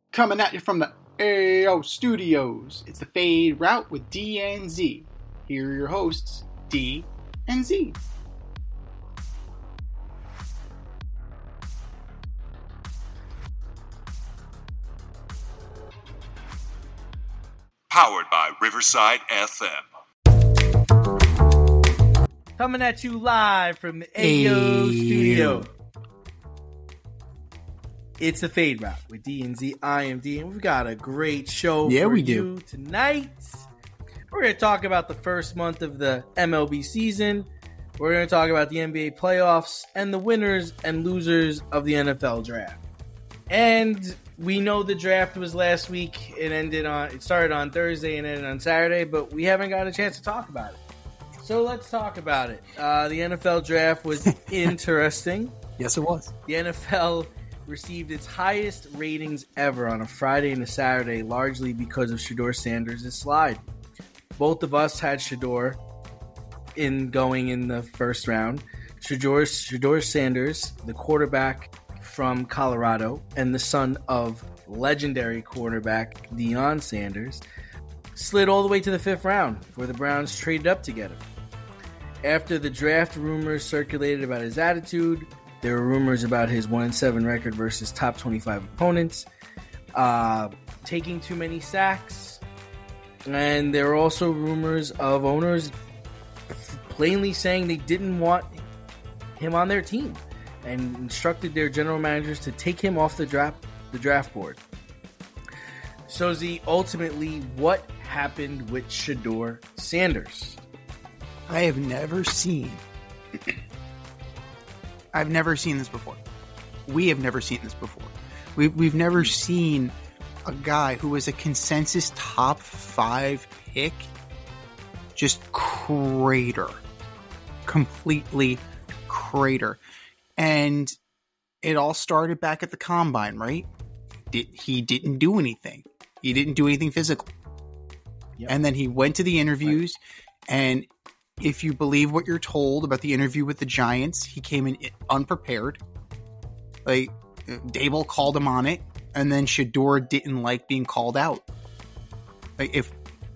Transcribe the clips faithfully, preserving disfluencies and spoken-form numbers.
Coming at you from the A O Studios, it's the Fade Route with D and Z. Here are your hosts, D and Z. Powered by Riverside F M. Coming at you live from the A O Studio. It's the Fade Route with D and Z. I am D, and we've got a great show yeah, for we you do. tonight. We're going to talk about the first month of the M L B season. We're going to talk about the N B A playoffs and the winners and losers of the N F L draft. And we know the draft was last week. It ended on. It started on Thursday and ended on Saturday, but we haven't got a chance to talk about it. So let's talk about it. Uh, the N F L draft was interesting. Yes, it was. The N F L received its highest ratings ever on a Friday and a Saturday, largely because of Shedeur Sanders' slide. Both of us had Shedeur in going in the first round. Shedeur, Shedeur Sanders, the quarterback from Colorado and the son of legendary quarterback Deion Sanders, slid all the way to the fifth round, where the Browns traded up to get him. After the draft rumors circulated about his attitude, there were rumors about his one and seven record versus top twenty-five opponents, uh, taking too many sacks, and there were also rumors of owners plainly saying they didn't want him on their team and instructed their general managers to take him off the draft the draft board. So, Z, ultimately, what happened with Shedeur Sanders? I have never seen... I've never seen this before. We have never seen this before. We, we've never seen a guy who was a consensus top five pick just crater. Completely crater. And it all started back at the combine, right? Did, he didn't do anything. He didn't do anything physical. Yep. And then he went to the interviews, right. And if you believe what you're told about the interview with the Giants, he came in unprepared. Like, Dable called him on it, and then Shedeur didn't like being called out. Like, if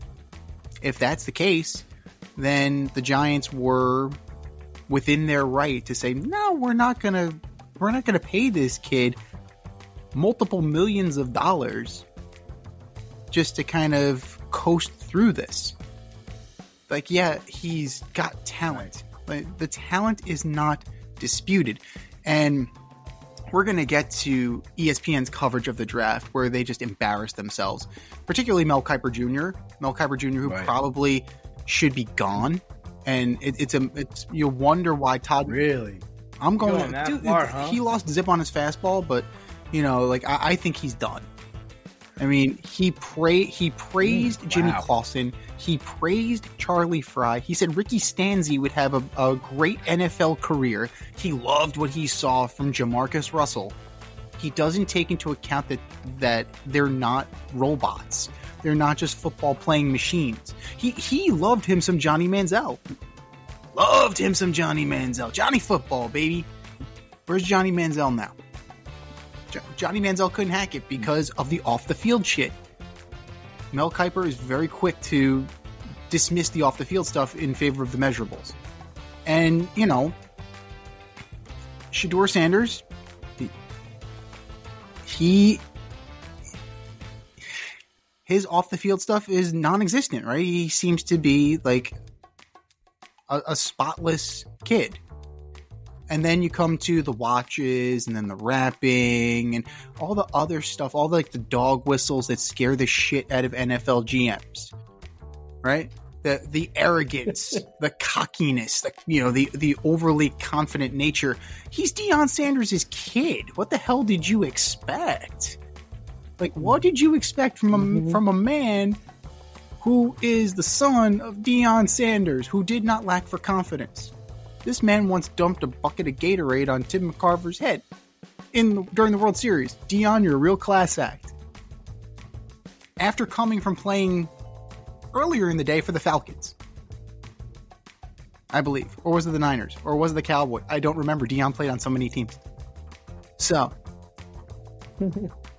if that's the case, then the Giants were within their right to say, no, we're not gonna we're not gonna pay this kid multiple millions of dollars just to kind of coast through this. Like, yeah, he's got talent. Like, the talent is not disputed. And we're going to get to E S P N's coverage of the draft where they just embarrassed themselves. Particularly Mel Kiper Junior Mel Kiper Junior, who right. probably should be gone. And it, it's a it's you wonder why Todd... Really? I'm going... going that dude, far, huh? He lost zip on his fastball, but, you know, like, I, I think he's done. I mean, he pra- he praised mm, Jimmy wow. Clausen. He praised Charlie Fry. He said Ricky Stanzi would have a, a great N F L career. He loved what he saw from Jamarcus Russell. He doesn't take into account that, that they're not robots. They're not just football-playing machines. He he loved him some Johnny Manziel. Loved him some Johnny Manziel. Johnny football, baby. Where's Johnny Manziel now? Johnny Manziel couldn't hack it because of the off-the-field shit. Mel Kiper is very quick to dismiss the off-the-field stuff in favor of the measurables. And, you know, Shedeur Sanders, he... his off-the-field stuff is non-existent, right? He seems to be, like, a, a spotless kid. And then you come to the watches and then the rapping and all the other stuff, all the, like the dog whistles that scare the shit out of N F L G Ms, right? The the arrogance, the cockiness, the, you know, the, the overly confident nature. He's Deion Sanders' kid. What the hell did you expect? Like, what did you expect from a, mm-hmm. from a man who is the son of Deion Sanders, who did not lack for confidence? This man once dumped a bucket of Gatorade on Tim McCarver's head in the, during the World Series. Deion, you're a real class act. After coming from playing earlier in the day for the Falcons, I believe. Or was it the Niners? Or was it the Cowboys? I don't remember. Deion played on so many teams. So,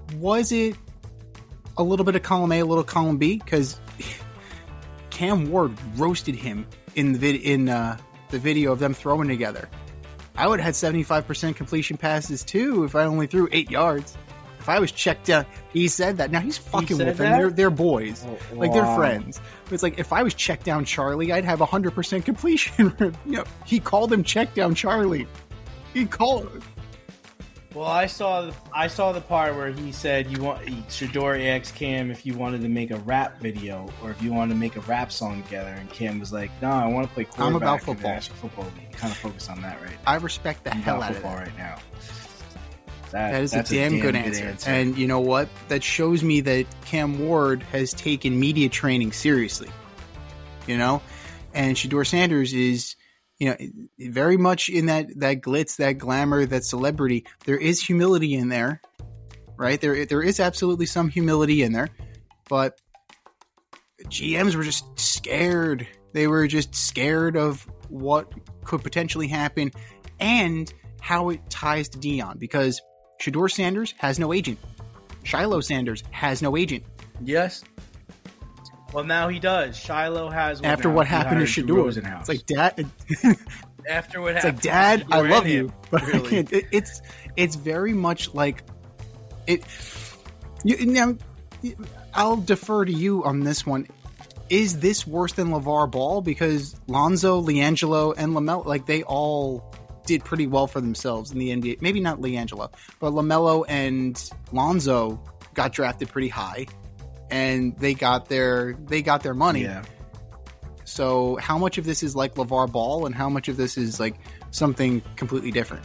was it a little bit of column A, a little column B? Because Cam Ward roasted him in the vid- in uh, the video of them throwing together. I would have had seventy-five percent completion passes too if I only threw eight yards. If I was checked down, he said that. Now he's fucking with them. They're, they're boys. Oh, like, they're wow. friends. But it's like, if I was checked down Charlie, I'd have one hundred percent completion. You know, he called him check down Charlie. He called him. Well, I saw the, I saw the part where he said you want Shedeur asked Cam if you wanted to make a rap video or if you wanted to make a rap song together, and Cam was like, "No, I want to play quarterback." I'm about football. In the National Football League. Kind of focus on that right now. I respect the I'm hell about out of football that right now. That, that is a damn, a damn good, good answer. answer. And you know what? That shows me that Cam Ward has taken media training seriously. You know, and Shedeur Sanders is, you know, very much in that, that glitz, that glamour, that celebrity. There is humility in there, right? There, there is absolutely some humility in there, but G Ms were just scared. They were just scared of what could potentially happen and how it ties to Deion, because Shedeur Sanders has no agent. Shiloh Sanders has no agent. Yes. Well, now he does. Shiloh has one. After now. what He happened to Shedeur. It's like, Dad. After what it's happened like, Dad, to I love you, him, but really. I can't. It, it's it's very much like it. You, now, I'll defer to you on this one. Is this worse than LeVar Ball? Because Lonzo, LiAngelo, and LaMelo, like, they all did pretty well for themselves in the N B A. Maybe not LiAngelo, but LaMelo and Lonzo got drafted pretty high, and they got their they got their money. Yeah. So how much of this is like LeVar Ball, and how much of this is like something completely different?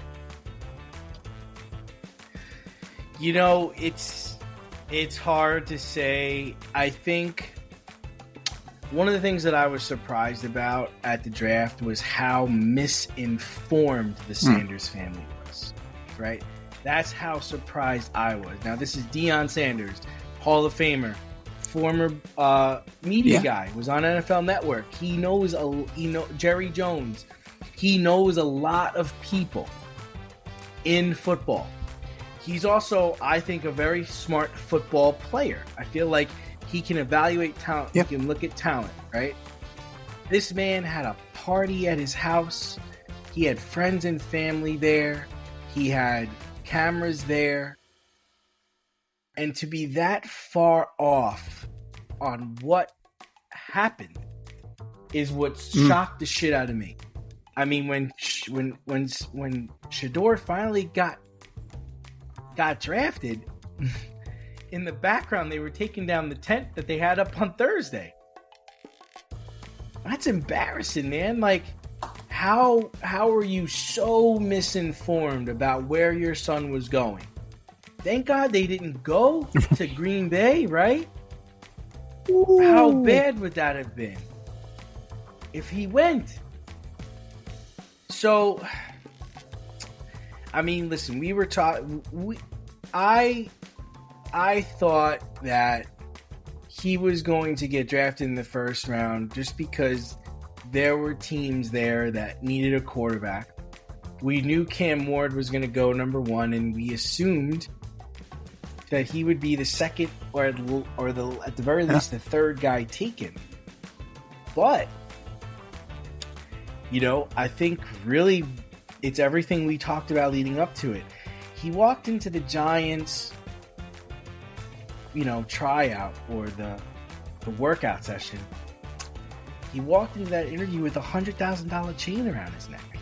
You know, it's it's hard to say. I think one of the things that I was surprised about at the draft was how misinformed the Sanders mm. family was, right? That's how surprised I was. Now, this is Deion Sanders, Hall of Famer, former uh, media yeah. guy, was on N F L Network. He knows, a, he know, Jerry Jones. He knows a lot of people in football. He's also, I think, a very smart football player. I feel like he can evaluate talent. Yep. He can look at talent, right? This man had a party at his house. He had friends and family there. He had cameras there. And to be that far off on what happened is what mm. shocked the shit out of me. I mean, when when when when Shedeur finally got got drafted, in the background, they were taking down the tent that they had up on Thursday. That's embarrassing, man. Like, how how are you so misinformed about where your son was going? Thank God they didn't go to Green Bay, right? Ooh. How bad would that have been if he went? So, I mean, listen, we were taught. We, I. I thought that he was going to get drafted in the first round just because there were teams there that needed a quarterback. We knew Cam Ward was going to go number one, and we assumed that he would be the second or or the at the very least the third guy taken. But, you know, I think really it's everything we talked about leading up to it. He walked into the Giants, you know, tryout or the the workout session. He walked into that interview with a hundred thousand dollar chain around his neck.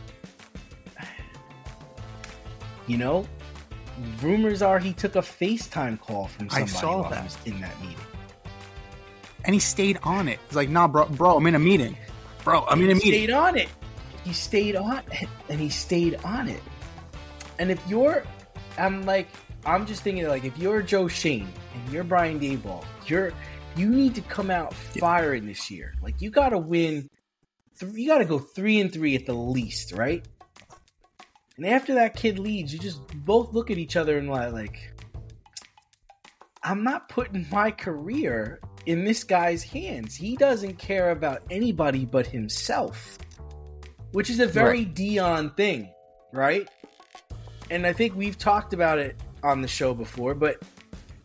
You know, rumors are he took a FaceTime call from somebody I saw while that. he was in that meeting, and he stayed on it. He's like, "Nah, bro, bro, I'm in a meeting, bro, I'm in a meeting." He stayed on it. He stayed on it, and he stayed on it. And if you're, I'm like. I'm just thinking, like, if you're Joe Shane and you're Brian Daboll, you're you need to come out firing this year. Like, you got to win. Th- you got to go three and three at the least, right? And after that kid leaves, you just both look at each other and like, I'm not putting my career in this guy's hands. He doesn't care about anybody but himself, which is a very right. Deion thing, right? And I think we've talked about it on the show before, but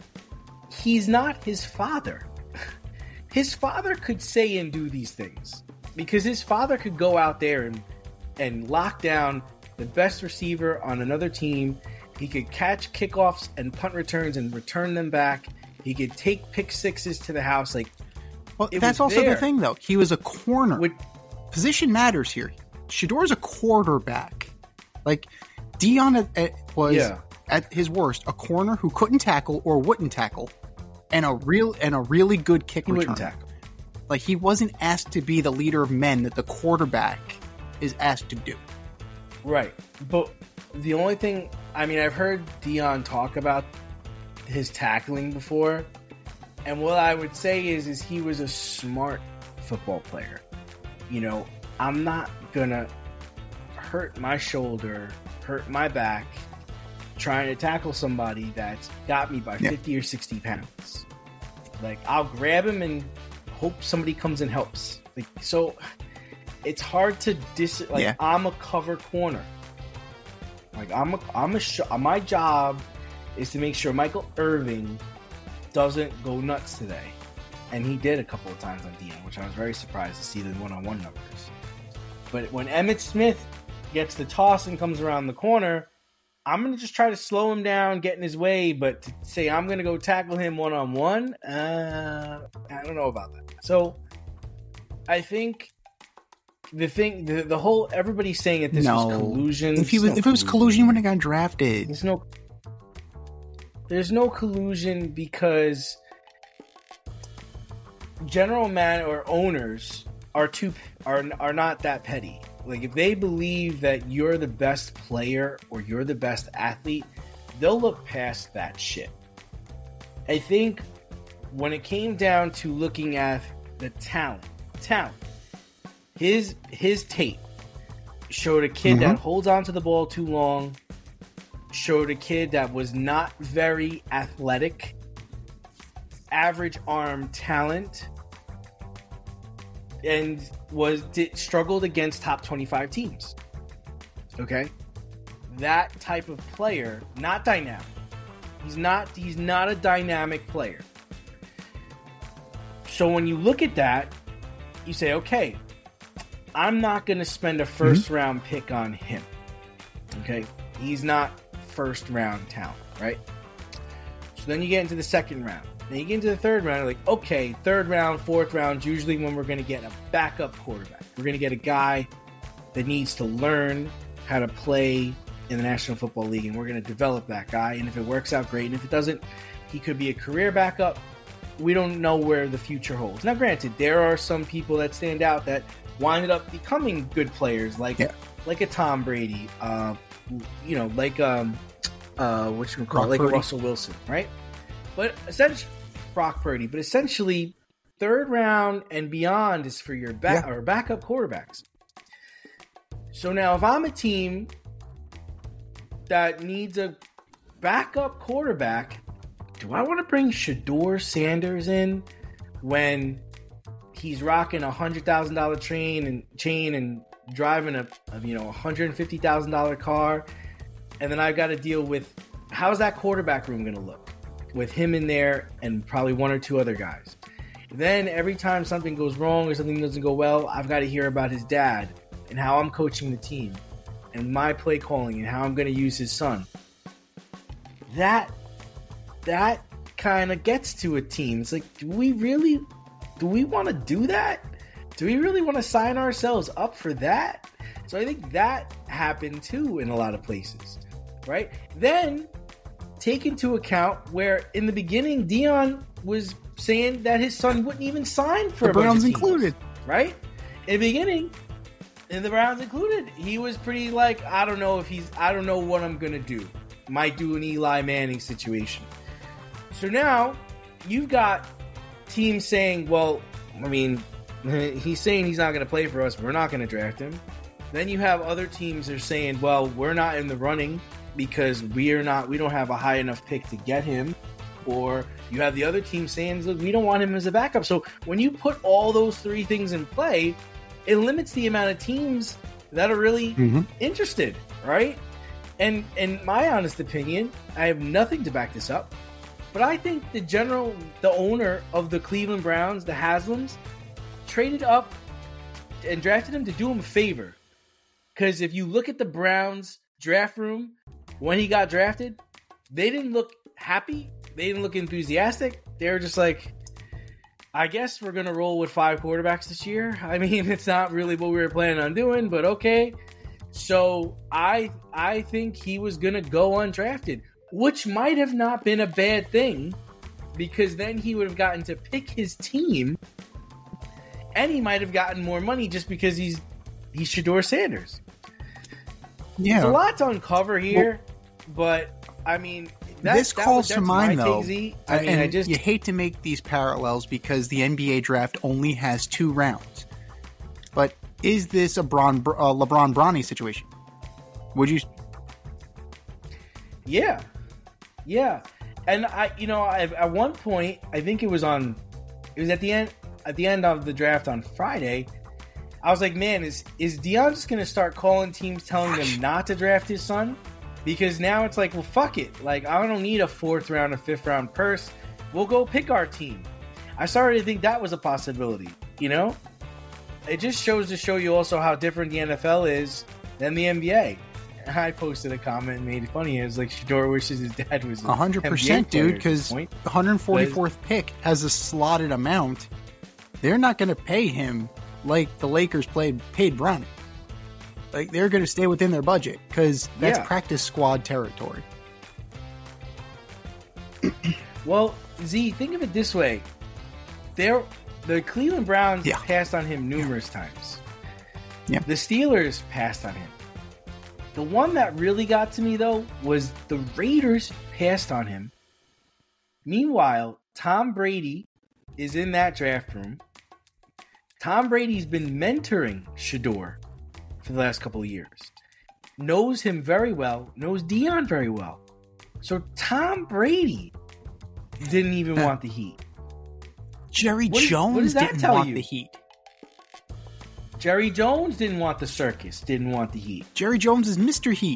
he's not his father. His father could say and do these things because his father could go out there and and lock down the best receiver on another team. He could catch kickoffs and punt returns and return them back. He could take pick sixes to the house. Like, well, that's also there. the thing, though. He was a corner. With, Position matters here. Shedor's a quarterback. Like, Dion at, at, was yeah. at his worst a corner who couldn't tackle or wouldn't tackle, and a real and a really good kick he return. wouldn't tackle. Like, he wasn't asked to be the leader of men that the quarterback is asked to do. Right, but the only thing, I mean, I've heard Dion talk about his tackling before, and what I would say is, is he was a smart football player. You know, I'm not gonna hurt my shoulder, hurt my back, trying to tackle somebody that's got me by yeah. fifty or sixty pounds. Like, I'll grab him and hope somebody comes and helps. Like, so it's hard to dis. Like, yeah. I'm a cover corner. Like, I'm a, I'm a. Sh- my job is to make sure Michael Irvin doesn't go nuts today, and he did a couple of times on Dion, which I was very surprised to see the one-on-one numbers. But when Emmitt Smith gets the toss and comes around the corner, I'm gonna just try to slow him down, get in his way. But to say I'm gonna go tackle him one-on-one, uh, I don't know about that. So I think. The thing, the, the whole, everybody's saying that this no. was collusion. If he was, no if it was collusion, he wouldn't have got drafted. There's no, there's no collusion because general man or owners are too are are not that petty. Like, if they believe that you're the best player or you're the best athlete, they'll look past that shit. I think when it came down to looking at the talent, talent. His his tape showed a kid mm-hmm. that holds on to the ball too long, showed a kid that was not very athletic, average arm talent, and was did, struggled against top twenty-five teams. Okay? That type of player, not dynamic. He's not he's not a dynamic player. So when you look at that, you say, okay, I'm not going to spend a first mm-hmm. round pick on him. Okay? He's not first round talent, right? So then you get into the second round. Then you get into the third round, you're like, okay, third round, fourth round, usually when we're going to get a backup quarterback. We're going to get a guy that needs to learn how to play in the National Football League, and we're going to develop that guy. And if it works out, great. And if it doesn't, he could be a career backup. We don't know where the future holds. Now, granted, there are some people that stand out that winded up becoming good players, like yeah. like a Tom Brady, uh, you know, like um, uh, what you call it, like a Russell Wilson, right? But essentially, Brock Purdy. But essentially, third round and beyond is for your back yeah. or backup quarterbacks. So now, if I'm a team that needs a backup quarterback, do I want to bring Shedeur Sanders in when he's rocking a hundred thousand dollar train and chain and driving a, a you know a hundred fifty thousand dollar car, and then I've got to deal with how's that quarterback room going to look with him in there and probably one or two other guys. Then every time something goes wrong or something doesn't go well, I've got to hear about his dad and how I'm coaching the team and my play calling and how I'm going to use his son. That that kind of gets to a team. It's like, do we really? Do we want to do that? Do we really want to sign ourselves up for that? So I think that happened too in a lot of places, right? Then take into account where in the beginning Dion was saying that his son wouldn't even sign for the a bunch Browns of teams, included, right? In the beginning, and the Browns included, he was pretty like, I don't know if he's, I don't know what I'm gonna do. Might do an Eli Manning situation. So now you've got teams saying, well, I mean, he's saying he's not going to play for us. We're not going to draft him. Then you have other teams that are saying, well, we're not in the running because we are not, we don't have a high enough pick to get him. Or you have the other team saying, look, we don't want him as a backup. So when you put all those three things in play, it limits the amount of teams that are really mm-hmm. interested, right? And in my honest opinion, I have nothing to back this up. But I think the general, the owner of the Cleveland Browns, the Haslams, traded up and drafted him to do him a favor. Because if you look at the Browns draft room when he got drafted, they didn't look happy. They didn't look enthusiastic. They were just like, I guess we're going to roll with five quarterbacks this year. I mean, it's not really what we were planning on doing, but okay. So I I think he was going to go undrafted, which might have not been a bad thing, because then he would have gotten to pick his team, and he might have gotten more money just because he's he's Shedeur Sanders. Yeah. There's a lot to uncover here, well, but I mean, that, this that calls was, to mind though. Take, I mean, and I just you hate to make these parallels because the N B A draft only has two rounds. But is this a Bron, uh, LeBron Bronny situation? Would you? Yeah, yeah, and I, you know, I, at one point, I think it was on, it was at the end, at the end of the draft on Friday. I was like, man, is is Deion just gonna start calling teams, telling them not to draft his son? Because now it's like, well, fuck it. Like, I don't need a fourth round or fifth round purse. We'll go pick our team. I started to think that was a possibility. You know, it just shows to show you also how different the N F L is than the N B A. I posted a comment and made it funny. It was like, Shedeur wishes his dad was one hundred percent, dude, because the one hundred forty-fourth pick has a slotted amount. They're not going to pay him like the Lakers played paid Bronny. Like, they're going to stay within their budget because that's yeah. practice squad territory. Well, Z, think of it this way. They're, the Cleveland Browns yeah. passed on him numerous yeah. times. Yeah. The Steelers passed on him. The one that really got to me, though, was the Raiders passed on him. Meanwhile, Tom Brady is in that draft room. Tom Brady's been mentoring Shedeur for the last couple of years. Knows him very well. Knows Deion very well. So Tom Brady didn't even uh, want the heat. Jerry what Jones does, didn't want you? the heat. Jerry Jones didn't want the circus, didn't want the heat. Jerry Jones is Mister Heat.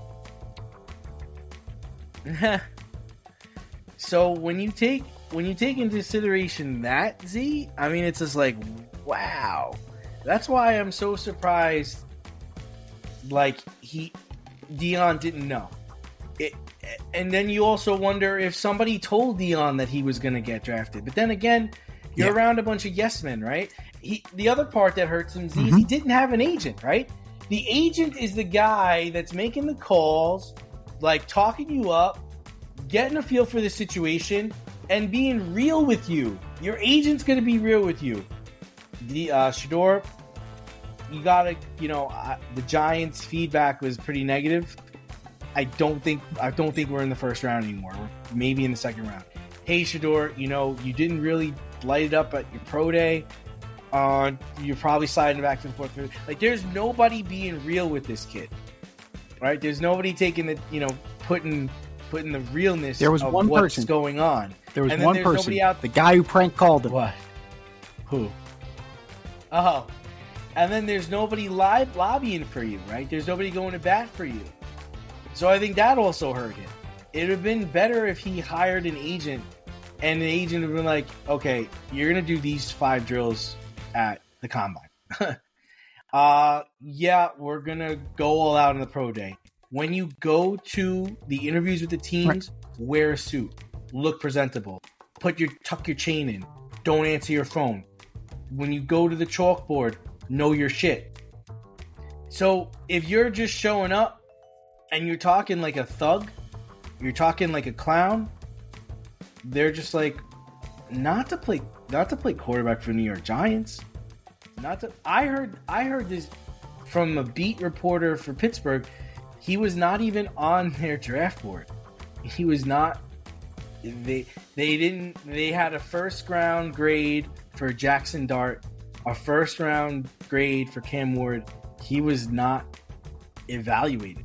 So when you take when you take into consideration that, Z, I mean, it's just like, wow. That's why I'm so surprised. Like, he Deion didn't know it, and then you also wonder if somebody told Deion that he was going to get drafted. But then again, you're yeah. around a bunch of yes men, right? He, the other part that hurts him is mm-hmm. he didn't have an agent, right? The agent is the guy that's making the calls, like talking you up, getting a feel for the situation, and being real with you. Your agent's going to be real with you. The uh, Shedeur, you gotta, you know, uh, the Giants' feedback was pretty negative. I don't think, I don't think we're in the first round anymore. We're maybe in the second round. Hey, Shedeur, you know, you didn't really light it up at your pro day. Uh, you're probably sliding back and forth. Like, there's nobody being real with this kid, right? There's nobody taking the, you know, putting putting the realness. There was of one what's person going on. There was and one person, out- the guy who prank called him. What? Who? Oh, and then there's nobody live lobbying for you, right? There's nobody going to bat for you. So I think that also hurt him. It would have been better if he hired an agent, and the agent would have been like, okay, you're going to do these five drills at the combine. uh, yeah, we're going to go all out on the pro day. When you go to the interviews with the teams, right. wear a suit, look presentable, put your tuck your chain in, don't answer your phone. When you go to the chalkboard, know your shit. So if you're just showing up and you're talking like a thug, you're talking like a clown, they're just like, not to play, not to play quarterback for the New York Giants. Not to. I heard, I heard this from a beat reporter for Pittsburgh. He was not even on their draft board. He was not. They they didn't. They had a first round grade for Jackson Dart, a first round grade for Cam Ward. He was not evaluated.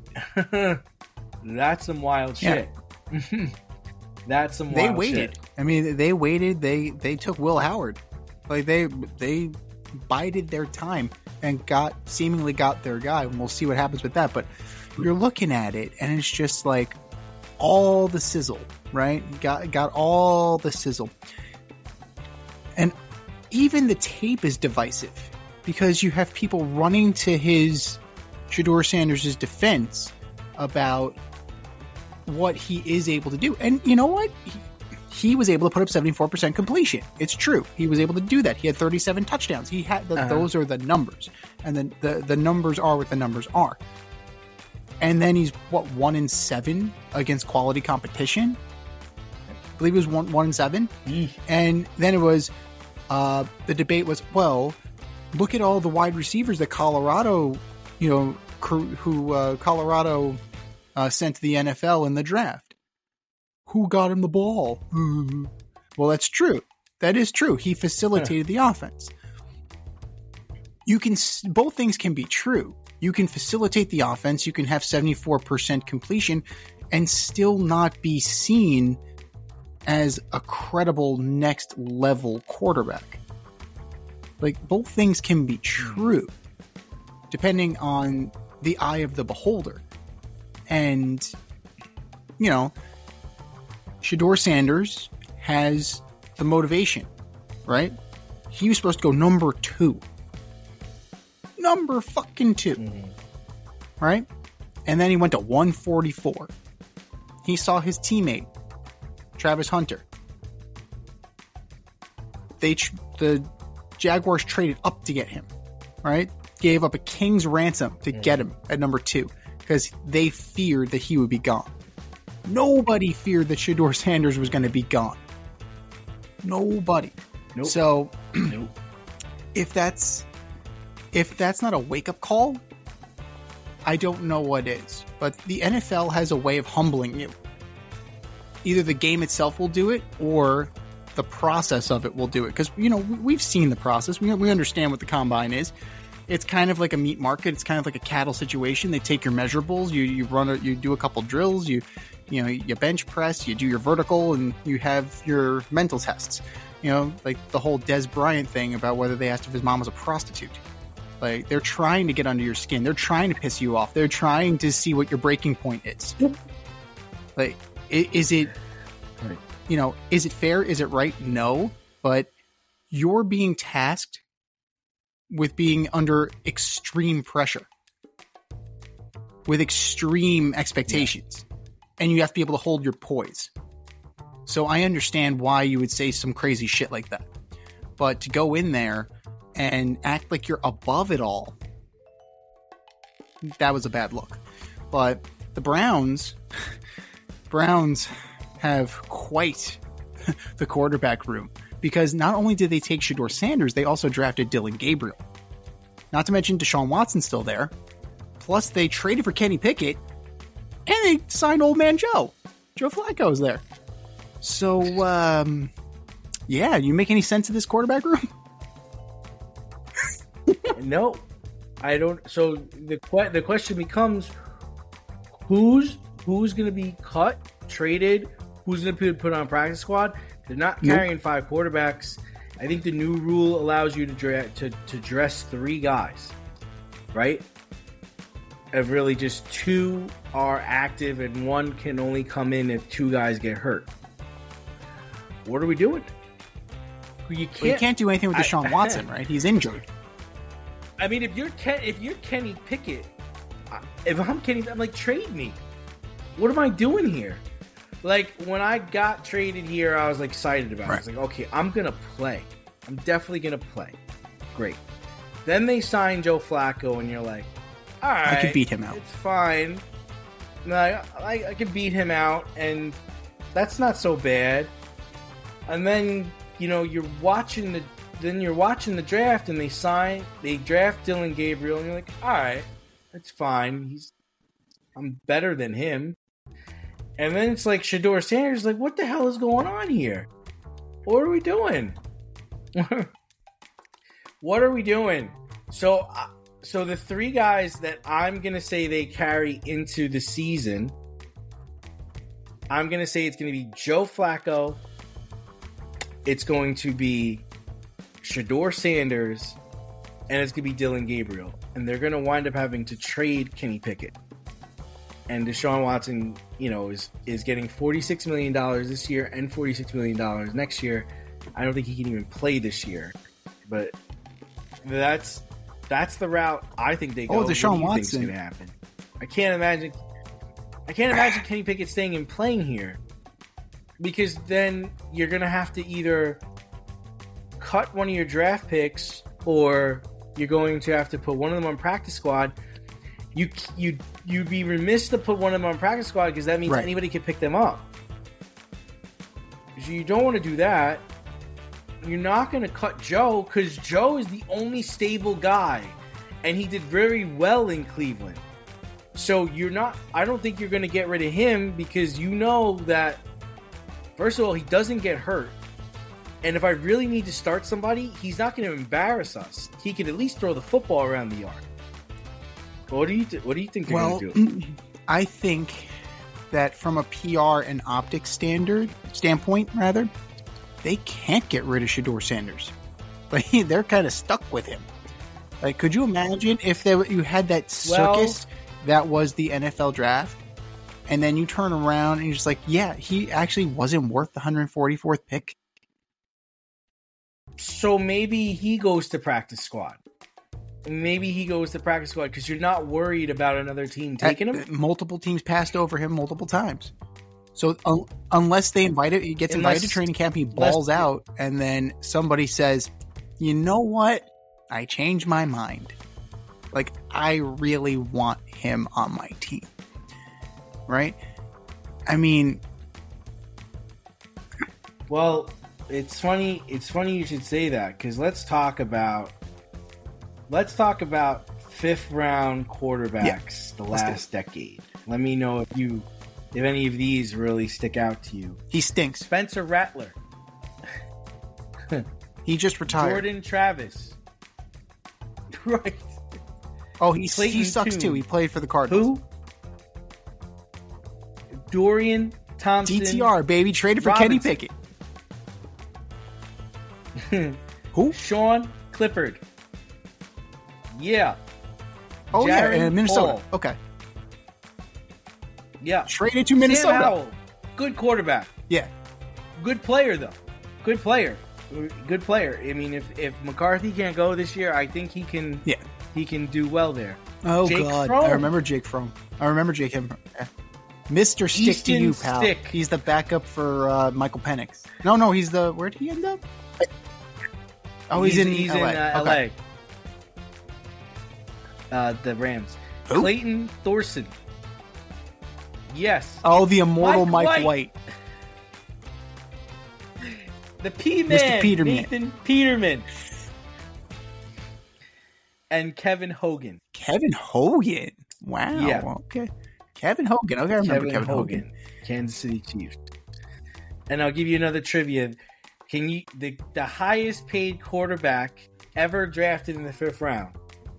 That's some wild shit. Yeah. That's some wild they waited. shit. I mean, they waited. They they took Will Howard. Like they they bided their time and got seemingly got their guy. And we'll see what happens with that. But you're looking at it, and it's just like all the sizzle, right? Got got all the sizzle. And even the tape is divisive because you have people running to his Shedeur Sanders' defense about what he is able to do. And you know what? He, he was able to put up seventy-four percent completion. It's true. He was able to do that. He had thirty-seven touchdowns. He had the, uh-huh. Those are the numbers. And then the, the numbers are what the numbers are. And then he's, what, one in seven against quality competition? I believe it was one, one in seven. Mm. And then it was, uh, the debate was, well, look at all the wide receivers that Colorado, you know, who uh, Colorado uh, sent to the N F L in the draft. Who got him the ball? Well, that's true. That is true. He facilitated yeah. the offense. You can, both things can be true. You can facilitate the offense. You can have seventy-four percent completion and still not be seen as a credible next level quarterback. Like, both things can be true depending on the eye of the beholder. And, you know, Shedeur Sanders has the motivation, right? He was supposed to go number two. Number fucking two. Mm-hmm. Right? And then he went to one forty-four. He saw his teammate, Travis Hunter. They tr- the Jaguars traded up to get him, right? Gave up a king's ransom to mm-hmm. get him at number two because they feared that he would be gone. Nobody feared that Shedeur Sanders was going to be gone. Nobody. Nope. So, nope. if that's if that's not a wake-up call, I don't know what is. But the N F L has a way of humbling you. Either the game itself will do it, or the process of it will do it. Because, you know, we've seen the process. We we understand what the combine is. It's kind of like a meat market. It's kind of like a cattle situation. They take your measurables. You you run a, you do a couple drills. You you know you bench press. You do your vertical, and you have your mental tests. You know, like the whole Des Bryant thing about whether they asked if his mom was a prostitute. Like, they're trying to get under your skin. They're trying to piss you off. They're trying to see what your breaking point is. Like, is it, you know, is it fair? Is it right? No, but you're being tasked with being under extreme pressure, with extreme expectations, yeah. and you have to be able to hold your poise. So I understand why you would say some crazy shit like that, but to go in there and act like you're above it all, that was a bad look. But the Browns, Browns have quite the quarterback room, because not only did they take Shedeur Sanders, they also drafted Dillon Gabriel. Not to mention Deshaun Watson's still there. Plus, they traded for Kenny Pickett, and they signed Old Man Joe. Joe Flacco's there. So, um, yeah, you make any sense of this quarterback room? No, I don't. So the que- the question becomes, who's who's going to be cut, traded, who's going to be put on practice squad? They're not carrying nope. five quarterbacks. I think the new rule allows you to dra- to to dress three guys, right? Of really just two are active and one can only come in if two guys get hurt. What are we doing? You can't, well, you can't do anything with Deshaun I, Watson, right? He's injured. I mean, if you're Ken, if you're Kenny Pickett, if I'm Kenny, I'm like, trade me. What am I doing here? Like, when I got traded here, I was like, excited about it. Right. I was like, okay, I'm gonna play. I'm definitely gonna play. Great. Then they sign Joe Flacco, and you're like, all right, I can beat him out. It's fine. I, I, I can beat him out, and that's not so bad. And then, you know, you're watching the. Then you're watching the draft, and they sign, they draft Dillon Gabriel, and you're like, all right, that's fine. He's, I'm better than him. And then it's like Shedeur Sanders, like, what the hell is going on here? What are we doing? What are we doing? So, uh, so the three guys that I'm gonna say they carry into the season, I'm gonna say it's gonna be Joe Flacco. It's going to be Shedeur Sanders, and it's going to be Dillon Gabriel. And they're going to wind up having to trade Kenny Pickett. and Deshaun Watson, you know, is is getting forty-six million dollars this year and forty-six million dollars next year. I don't think he can even play this year, but that's that's the route I think they go. Oh, Deshaun what do you think's Watson. going to happen? I can't imagine. I can't imagine Kenny Pickett staying and playing here, because then you're going to have to either cut one of your draft picks, or you're going to have to put one of them on practice squad. You you you'd be remiss to put one of them on practice squad, because that means Right. anybody can pick them up. So you don't want to do that. You're not going to cut Joe, because Joe is the only stable guy, and he did very well in Cleveland. So you're not. I don't think you're going to get rid of him, because you know that, first of all, he doesn't get hurt. And if I really need to start somebody, he's not going to embarrass us. He could at least throw the football around the yard. What do you th- What do you think they're Well, going to do? I think that from a P R and optics standard standpoint, rather, they can't get rid of Shedeur Sanders. Like, they're kind of stuck with him. Like, could you imagine if they, you had that Well- circus that was the N F L draft, and then you turn around and you're just like, yeah, he actually wasn't worth the one hundred forty-fourth pick. So maybe he goes to practice squad. Maybe he goes to practice squad because you're not worried about another team taking him. Uh, multiple teams passed over him multiple times. So un- unless they invite it, he gets Unless- invited to training camp, he unless- balls out, and then somebody says, you know what? I changed my mind. Like, I really want him on my team. Right? I mean, Well, it's funny. It's funny you should say that, because let's talk about let's talk about fifth round quarterbacks the let's do last decade. Let me know if you if any of these really stick out to you. he stinks. Spencer Rattler, He just retired. Jordan Travis, right? oh, he, Clayton he sucks Tune. too. He played for the Cardinals. Who? Dorian Thompson. D T R, baby. Traded for Kenny Robinson. Pickett. Who? Sean Clifford. Yeah. Oh, Jaron yeah, in Minnesota. Hall. Okay. Yeah. Traded to Minnesota. Sam Howell. Good quarterback. Yeah. Good player, though. Good player. Good player. I mean, if, if McCarthy can't go this year, I think he can. Yeah. He can do well there. Oh, Jake God. Fromm. I remember Jake Fromm. I remember Jake him. Yeah. Mister Stick Easton to you, pal. Stick. He's the backup for uh, Michael Penix. No, no, he's the... Where'd he end up? Oh, he's, in he's L A. in uh, Okay. L A. Uh, the Rams. Who? Clayton Thorson. Yes. Oh, the immortal Mike Mike, White. White. The P-Man. Mister Peterman. Nathan Peterman. And Kevin Hogan. Kevin Hogan. Wow. Yeah. Okay. Kevin Hogan. Okay, I remember Kevin, Kevin, Hogan, Hogan. Kansas City Chiefs. And I'll give you another trivia. Can you the the highest paid quarterback ever drafted in the fifth round?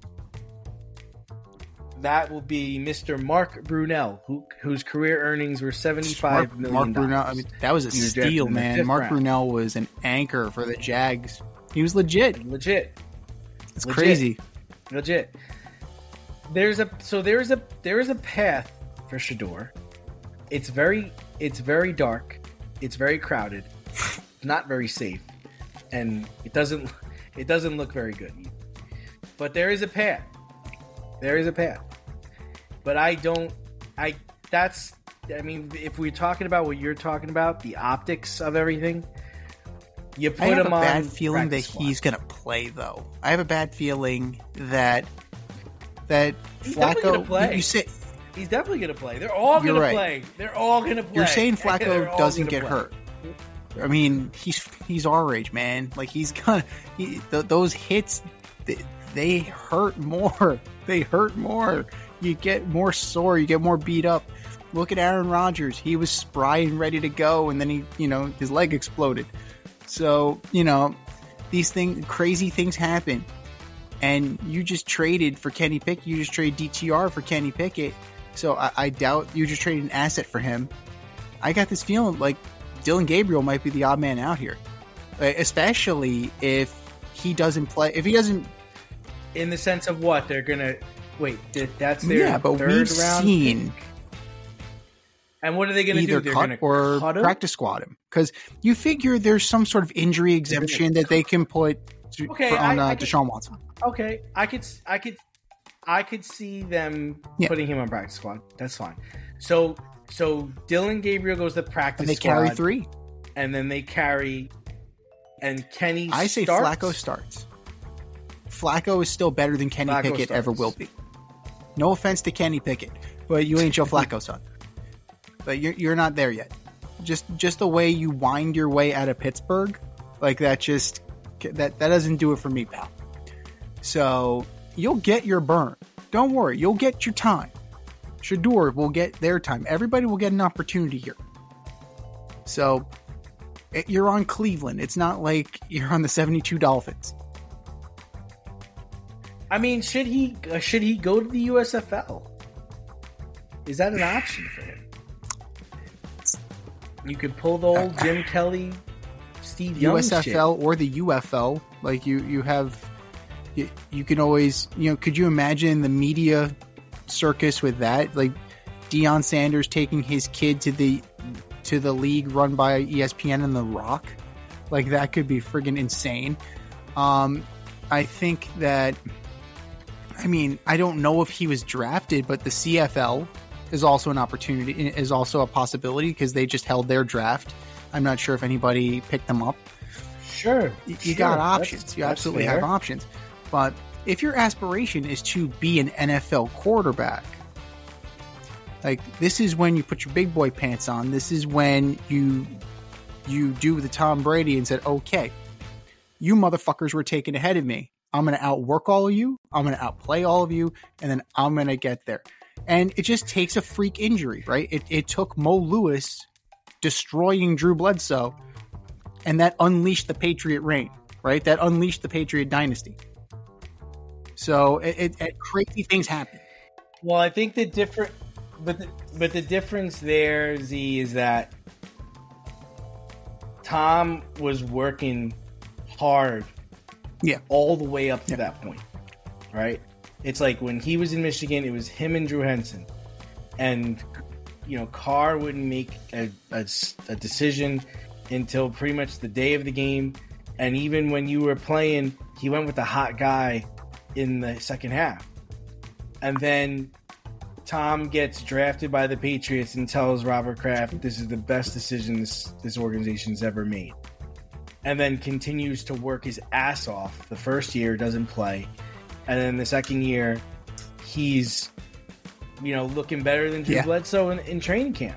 That will be Mister Mark Brunell, who whose career earnings were seventy-five Mark, million Mark Brunell. I mean, that was a He was drafted steal, in the man. fifth Mark round. Brunell was an anchor for the Jags. He was legit. Legit. It's Legit. crazy. Legit. There's a so there's a there is a path for Shedeur. It's very it's very dark. It's very crowded. Not very safe, and it doesn't it doesn't look very good. But there is a path. There is a path. But I don't. I that's. I mean, if we're talking about what you're talking about, the optics of everything, you put I have him a on bad feeling that practice squad. he's gonna play, though. I have a bad feeling that that He's definitely gonna Flacco. play. You, you say He's definitely going to play. They're all You're going right. to play. They're all going to play. you're saying They're Flacco all doesn't gonna get play. hurt. I mean, he's he's our age, man. Like he's gonna he, th- those hits, they, they hurt more. They hurt more. You get more sore. You get more beat up. Look at Aaron Rodgers. He was spry and ready to go, and then he, you know, his leg exploded. So you know, these things, crazy things happen. And you just traded for Kenny Pickett. You just traded D T R for Kenny Pickett. So I, I doubt you just traded an asset for him. I got this feeling like Dylan Gabriel might be the odd man out here, Uh, especially if he doesn't play. If he doesn't, In the sense of what? They're going to... Wait, th- that's their yeah. But third we've round seen, pick? And what are they going to do? Either They're cut gonna or cut him? practice squad him. Because you figure there's some sort of injury exemption that they can put to, Okay, for, on I- uh, I could- Deshaun Watson. Okay, I could, I could, I could see them Yeah. putting him on practice squad. That's fine. So, so Dylan Gabriel goes to practice And they squad, carry three. and then they carry, and Kenny. I say starts. Flacco starts. Flacco is still better than Kenny Flacco Pickett starts. ever will be. No offense to Kenny Pickett, but you ain't Joe Flacco, son. But you're you're not there yet. Just just the way you wind your way out of Pittsburgh, like that just that that doesn't do it for me, pal. So you'll get your burn. Don't worry, you'll get your time. Shador will get their time. Everybody will get an opportunity here. So it, you're on Cleveland. It's not like you're on the seventy-two Dolphins. I mean, should he uh, should he go to the U S F L? Is that an option for him? You could pull the old Jim Kelly, Steve Young U S F L shit. or the U F L. Like you, you have, you, you can always, you know, could you imagine the media circus with that? Like Deion Sanders taking his kid to the to the league run by E S P N and The Rock. Like that could be friggin' insane. Um, I think that. I mean, I don't know if he was drafted, but the C F L is also an opportunity, is also a possibility because they just held their draft. I'm not sure if anybody picked them up. Sure, You sure. got options. That's- you that's absolutely fair. have options. But if your aspiration is to be an N F L quarterback, like this is when you put your big boy pants on. This is when you you do the Tom Brady and said, okay, you motherfuckers were taken ahead of me. I'm going to outwork all of you. I'm going to outplay all of you. And then I'm going to get there. And it just takes a freak injury, right? It, it took Mo Lewis destroying Drew Bledsoe, and that unleashed the Patriot reign, right? That unleashed the Patriot dynasty. So it, it, it crazy things happen. Well, I think the different, but the, but the difference there, Z, is that Tom was working hard, Yeah. all the way up to Yeah. that point, right? It's like when he was in Michigan, it was him and Drew Henson, and you know Carr wouldn't make a, a, a decision until pretty much the day of the game, and even when you were playing, he went with the hot guy in the second half, and then Tom gets drafted by the Patriots and tells Robert Kraft, "This is the best decision this this organization's ever made." And then continues to work his ass off. The first year doesn't play, and then the second year, he's, you know, looking better than Drew Yeah. Bledsoe in, in training camp.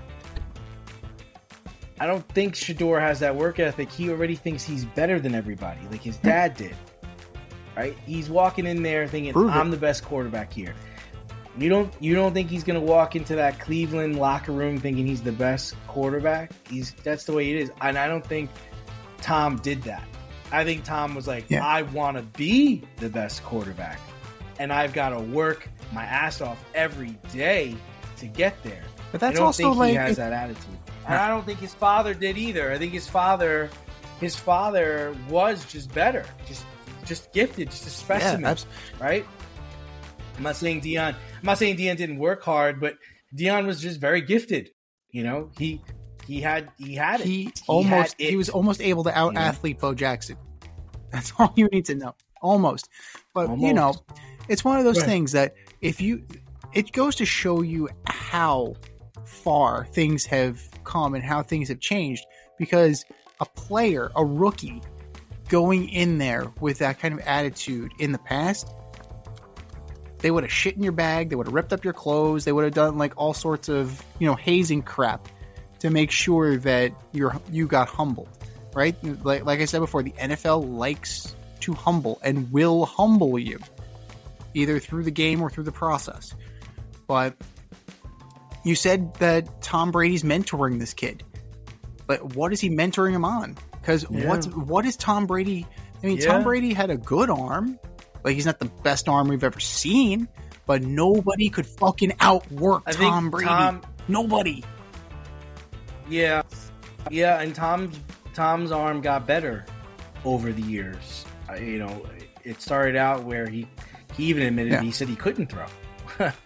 I don't think Shador has that work ethic. He already thinks he's better than everybody, like his dad did. Right? He's walking in there thinking, Prove it. "I'm the best quarterback here." You don't you don't think he's gonna walk into that Cleveland locker room thinking he's the best quarterback? He's that's the way it is, and I don't think Tom did that. I think Tom was like, Yeah. I want to be the best quarterback, and I've got to work my ass off every day to get there. But that's I don't also think like he has that attitude, and I don't think his father did either. I think his father, his father was just better, just just gifted, just a specimen, Yeah, abs- right? I'm not saying Deion. I'm not saying Deion didn't work hard, but Deion was just very gifted. You know, he he had he had it. he, had almost it. he was almost able to out You know? athlete Bo Jackson. That's all you need to know. Almost. But you know, Almost. it's one of those Right. things that if you it goes to show you how far things have come and how things have changed, because a player, a rookie going in there with that kind of attitude in the past, they would have shit in your bag, they would have ripped up your clothes, they would have done like all sorts of, you know, hazing crap to make sure that you're you got humbled, right? Like like I said before, the N F L likes to humble and will humble you, either through the game or through the process. But you said that Tom Brady's mentoring this kid, but what is he mentoring him on? Because Yeah. what's what is Tom Brady? I mean, Yeah. Tom Brady had a good arm. Like, he's not the best arm we've ever seen, but nobody could fucking outwork I think Tom Brady. Tom- Nobody. Yeah, yeah, and Tom's Tom's arm got better over the years. Uh, you know, it started out where he he even admitted Yeah. he said he couldn't throw,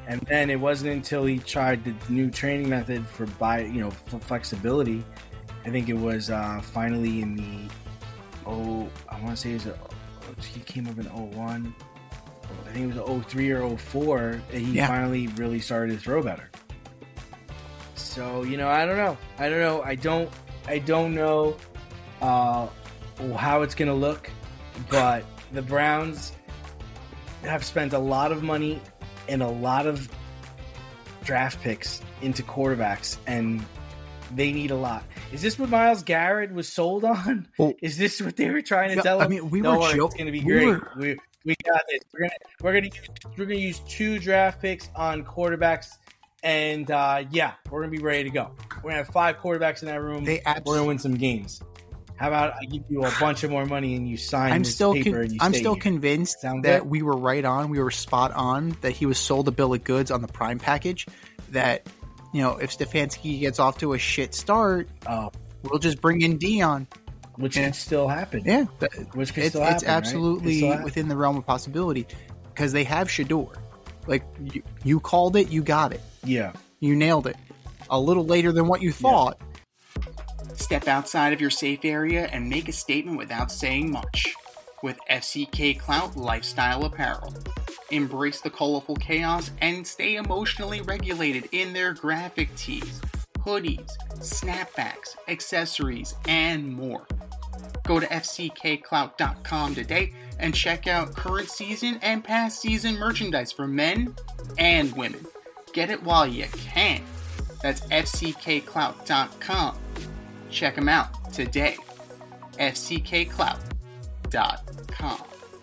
And then it wasn't until he tried the new training method for buy, you know, for flexibility. I think it was uh, finally in the oh, I want to say it was a, he came up in oh one. I think it was oh three or oh four. And he Yeah. finally really started to throw better. So you know, I don't know. I don't know. I don't. I don't know uh, how it's gonna look, but the Browns have spent a lot of money and a lot of draft picks into quarterbacks, and they need a lot. Is this what Myles Garrett was sold on? Well, Is this what they were trying to yeah, tell I him? mean, we Don't were worry, jo- it's going to be we great. were- We we got this. We're gonna we're gonna use, we're gonna use two draft picks on quarterbacks, and uh, yeah, we're gonna be ready to go. We're gonna have five quarterbacks in that room. They abs- we're gonna win some games. How about I give you a bunch of more money and you sign I'm this still paper con- and you I'm stay still here? convinced Sound that good? we were right on. We were spot on that he was sold a bill of goods on the prime package. That, you know, if Stefanski gets off to a shit start, Oh, we'll just bring in Dion. which Yeah. can still happen. Yeah, that- Which can it's, still happen. it's right? Can absolutely still happen. within the realm of possibility because they have Shador. Like you, you called it, you got it, Yeah. you nailed it. A little later than what you thought. Step outside of your safe area and make a statement without saying much with F C K Clout Lifestyle Apparel. Embrace the colorful chaos and stay emotionally regulated in their graphic tees, hoodies, snapbacks, accessories, and more. Go to F C K clout dot com today and check out current season and past season merchandise for men and women. Get it while you can. That's F C K clout dot com. Check them out today. F C K clout dot com.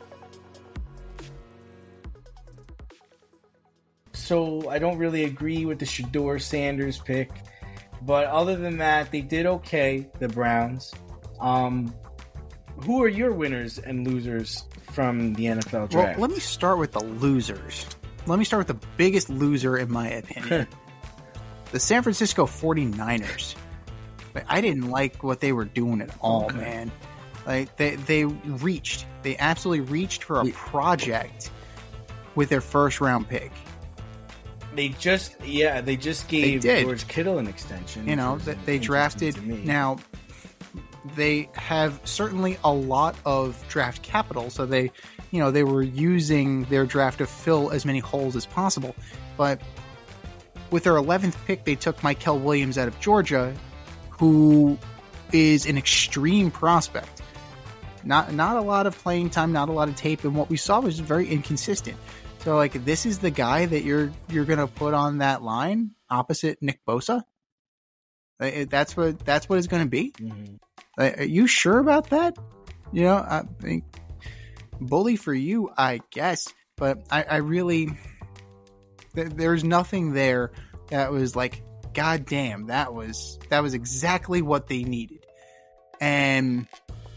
So I don't really agree with the Shador Sanders pick, but other than that, they did okay. The Browns. Um, who are your winners and losers from the N F L Well, draft? let me start with the losers. Let me start with the biggest loser in my opinion. The San Francisco forty-niners. Like, I didn't like what they were doing at all, Okay. man. Like they they reached. They absolutely reached for a Yeah. project with their first round pick. They just, yeah, they just gave did. George Kittle an extension. You know, which was that they interesting drafted to me. now they have certainly a lot of draft capital, so they, you know, they were using their draft to fill as many holes as possible. But with their eleventh pick, they took Mykel Williams out of Georgia, who is an extreme prospect. Not not a lot of playing time, not a lot of tape, and what we saw was very inconsistent. So, like, this is the guy that you're you're gonna put on that line opposite Nick Bosa. Uh, That's what that's what it's gonna be. Mhm. Uh, Are you sure about that? You know, I think bully for you, I guess, but I, I really th- there's nothing there that was like, God damn, that was that was exactly what they needed. And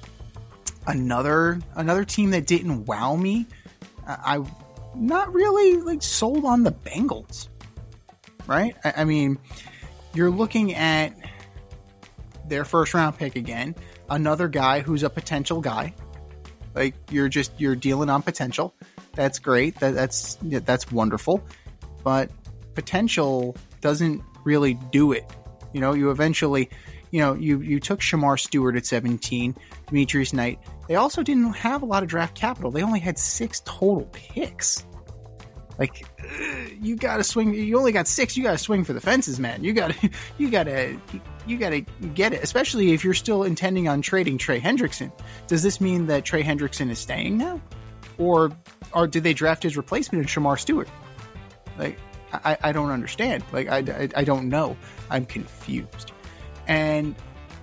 another another team that didn't wow me, I, I not really like sold on the Bengals, right? I, I mean, you're looking at their first round pick again, another guy who's a potential guy. Like you're just you're dealing on potential. That's great. That that's that's wonderful. But potential doesn't really do it. You know, you eventually, you know, you you took Shamar Stewart at seventeen, Demetrius Knight. They also didn't have a lot of draft capital. They only had six total picks. Like, you gotta swing. You only got six. You gotta swing for the fences, man. You gotta, you gotta, you gotta get it. Especially if you're still intending on trading Trey Hendrickson. Does this mean that Trey Hendrickson is staying now, or, or did they draft his replacement in Shamar Stewart? Like, I, I don't understand. Like, I, I, I don't know. I'm confused. And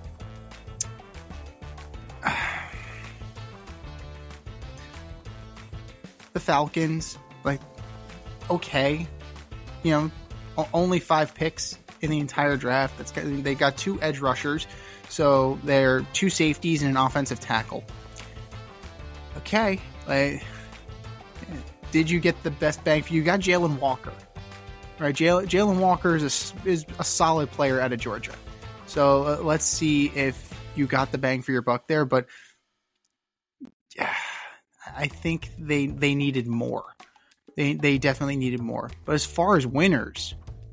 the Falcons, like, okay, you know, o- only five picks in the entire draft. That's they got two edge rushers, so they're two safeties and an offensive tackle. Okay, like, did you get the best bang for you? You got Jalen Walker, right? Jalen Walker is a, is a solid player out of Georgia, so uh, let's see if you got the bang for your buck there. But yeah, I think they they needed more. They they definitely needed more. But as far as winners,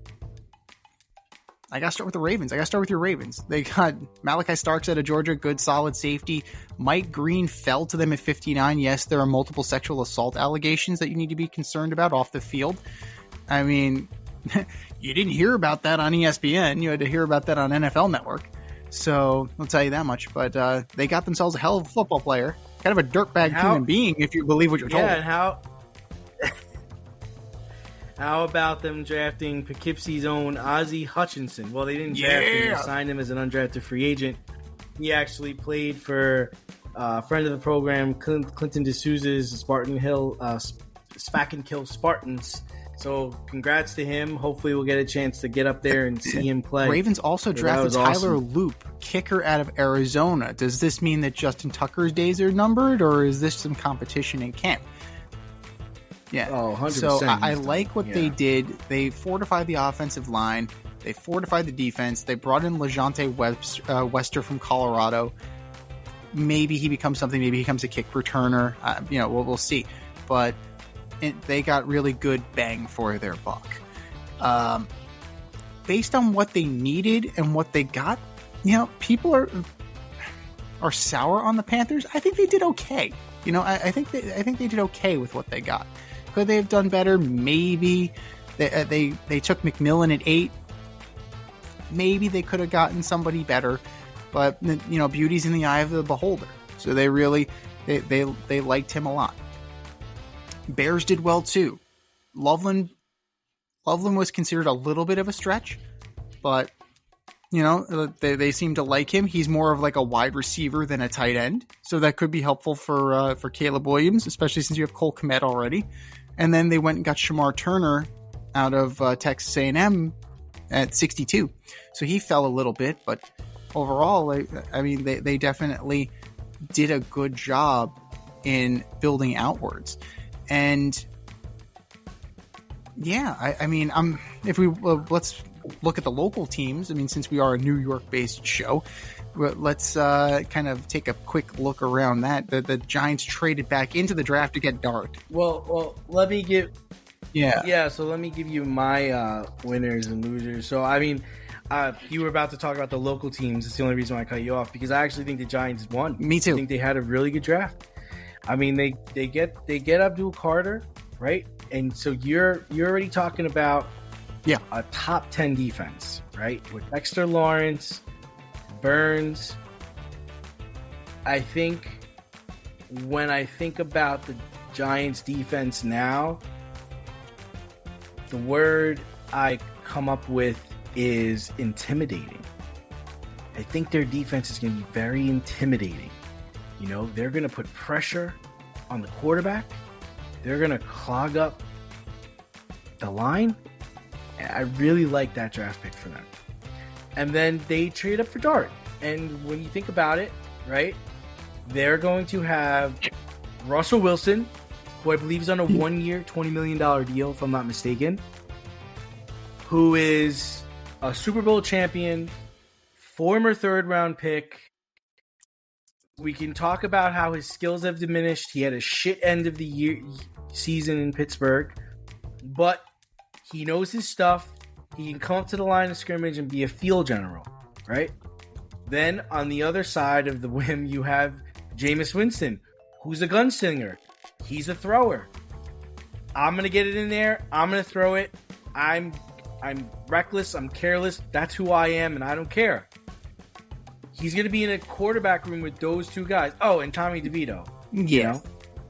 I got to start with the Ravens. I got to start with your Ravens. They got Malachi Starks out of Georgia, good, solid safety. Mike Green fell to them at fifty-nine. Yes, there are multiple sexual assault allegations that you need to be concerned about off the field. I mean, you didn't hear about that on E S P N. You had to hear about that on N F L Network. So I'll tell you that much. But uh, they got themselves a hell of a football player. Kind of a dirtbag how, human being, if you believe what you're told. Yeah, and how... How about them drafting Poughkeepsie's own Ozzie Hutchinson? Well, they didn't draft him. Yeah. They signed him as an undrafted free agent. He actually played for a uh, friend of the program, Clint, Clinton D'Souza's Spartan Hill, uh, Spack and Kill Spartans. So congrats to him. Hopefully we'll get a chance to get up there and see him play. Ravens also So drafted that was Tyler awesome. Loop, kicker out of Arizona. Does this mean that Justin Tucker's days are numbered, or is this some competition in camp? Yeah. Oh, one hundred So percent I, I he's done. like what Yeah. they did. They fortified the offensive line. They fortified the defense. They brought in LeJante Webster, uh, Wester from Colorado. Maybe he becomes something. Maybe he becomes a kick returner. Uh, you know, we'll, we'll see. But it, they got really good bang for their buck. Um, based on what they needed and what they got, you know, people are are sour on the Panthers. I think they did okay. You know, I, I think they, I think they did okay with what they got. Could they have done better? Maybe. They uh, they, they took McMillan at eight. Maybe they could have gotten somebody better. But, you know, beauty's in the eye of the beholder. So they really, they, they, they liked him a lot. Bears did well too. Loveland, Loveland was considered a little bit of a stretch, but you know, they, they seem to like him. He's more of like a wide receiver than a tight end. So that could be helpful for, uh, for Caleb Williams, especially since you have Cole Kmet already. And then they went and got Shamar Turner out of uh, Texas A and M at sixty-two. So he fell a little bit, but overall, I, I mean, they, they definitely did a good job in building outwards. And yeah, I, I mean, I'm, if we, uh, let's look at the local teams. I mean, since we are a New York based show, let's uh, kind of take a quick look around that. The, the Giants traded back into the draft to get Dart. Well, well, let me give, Yeah. yeah. So let me give you my uh, winners and losers. So I mean, uh, you were about to talk about the local teams. It's the only reason why I cut you off, because I actually think the Giants won. Me too. I think they had a really good draft. I mean, they they get they get Abdul Carter, right? And so you're you're already talking about Yeah. a top ten defense, right? With Dexter Lawrence, Burns. I think when I think about the Giants defense now, the word I come up with is intimidating. I think their defense is going to be very intimidating. You know, they're going to put pressure on the quarterback. They're going to clog up the line. I really like that draft pick for them. And then they trade up for Dart. And when you think about it, right, they're going to have Russell Wilson, who I believe is on a one-year, twenty million dollars deal, if I'm not mistaken, who is a Super Bowl champion, former third-round pick. We can talk about how his skills have diminished. He had a shit end of the year season in Pittsburgh, but he knows his stuff. He can come up to the line of scrimmage and be a field general, right? Then on the other side of the whim, you have Jameis Winston, who's a gunslinger. He's a thrower. I'm gonna get it in there. I'm gonna throw it. I'm I'm reckless. I'm careless. That's who I am, and I don't care. He's going to be in a quarterback room with those two guys. Oh, and Tommy DeVito. Yeah. You know?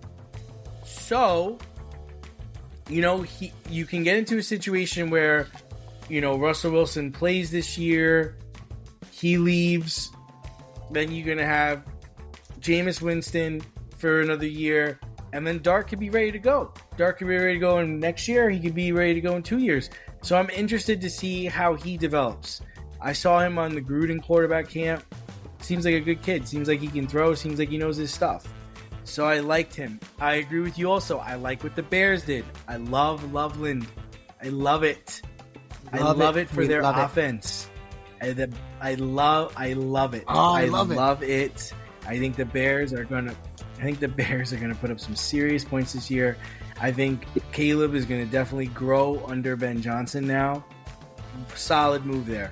So, you know, he you can get into a situation where, you know, Russell Wilson plays this year. He leaves. Then you're going to have Jameis Winston for another year. And then Dart could be ready to go. Dart could be ready to go in next year. He could be ready to go in two years. So I'm interested to see how he develops. I saw him on the Gruden quarterback camp. Seems like a good kid. Seems like he can throw. Seems like he knows his stuff. So I liked him. I agree with you also. I like what the Bears did. I love Loveland. I love it. Love I love it. it, for We their love it. offense. I, the, I love I love it. Oh, I love it. love it. I think the Bears are gonna I think the Bears are gonna put up some serious points this year. I think Caleb is going to definitely grow under Ben Johnson now. Solid move there.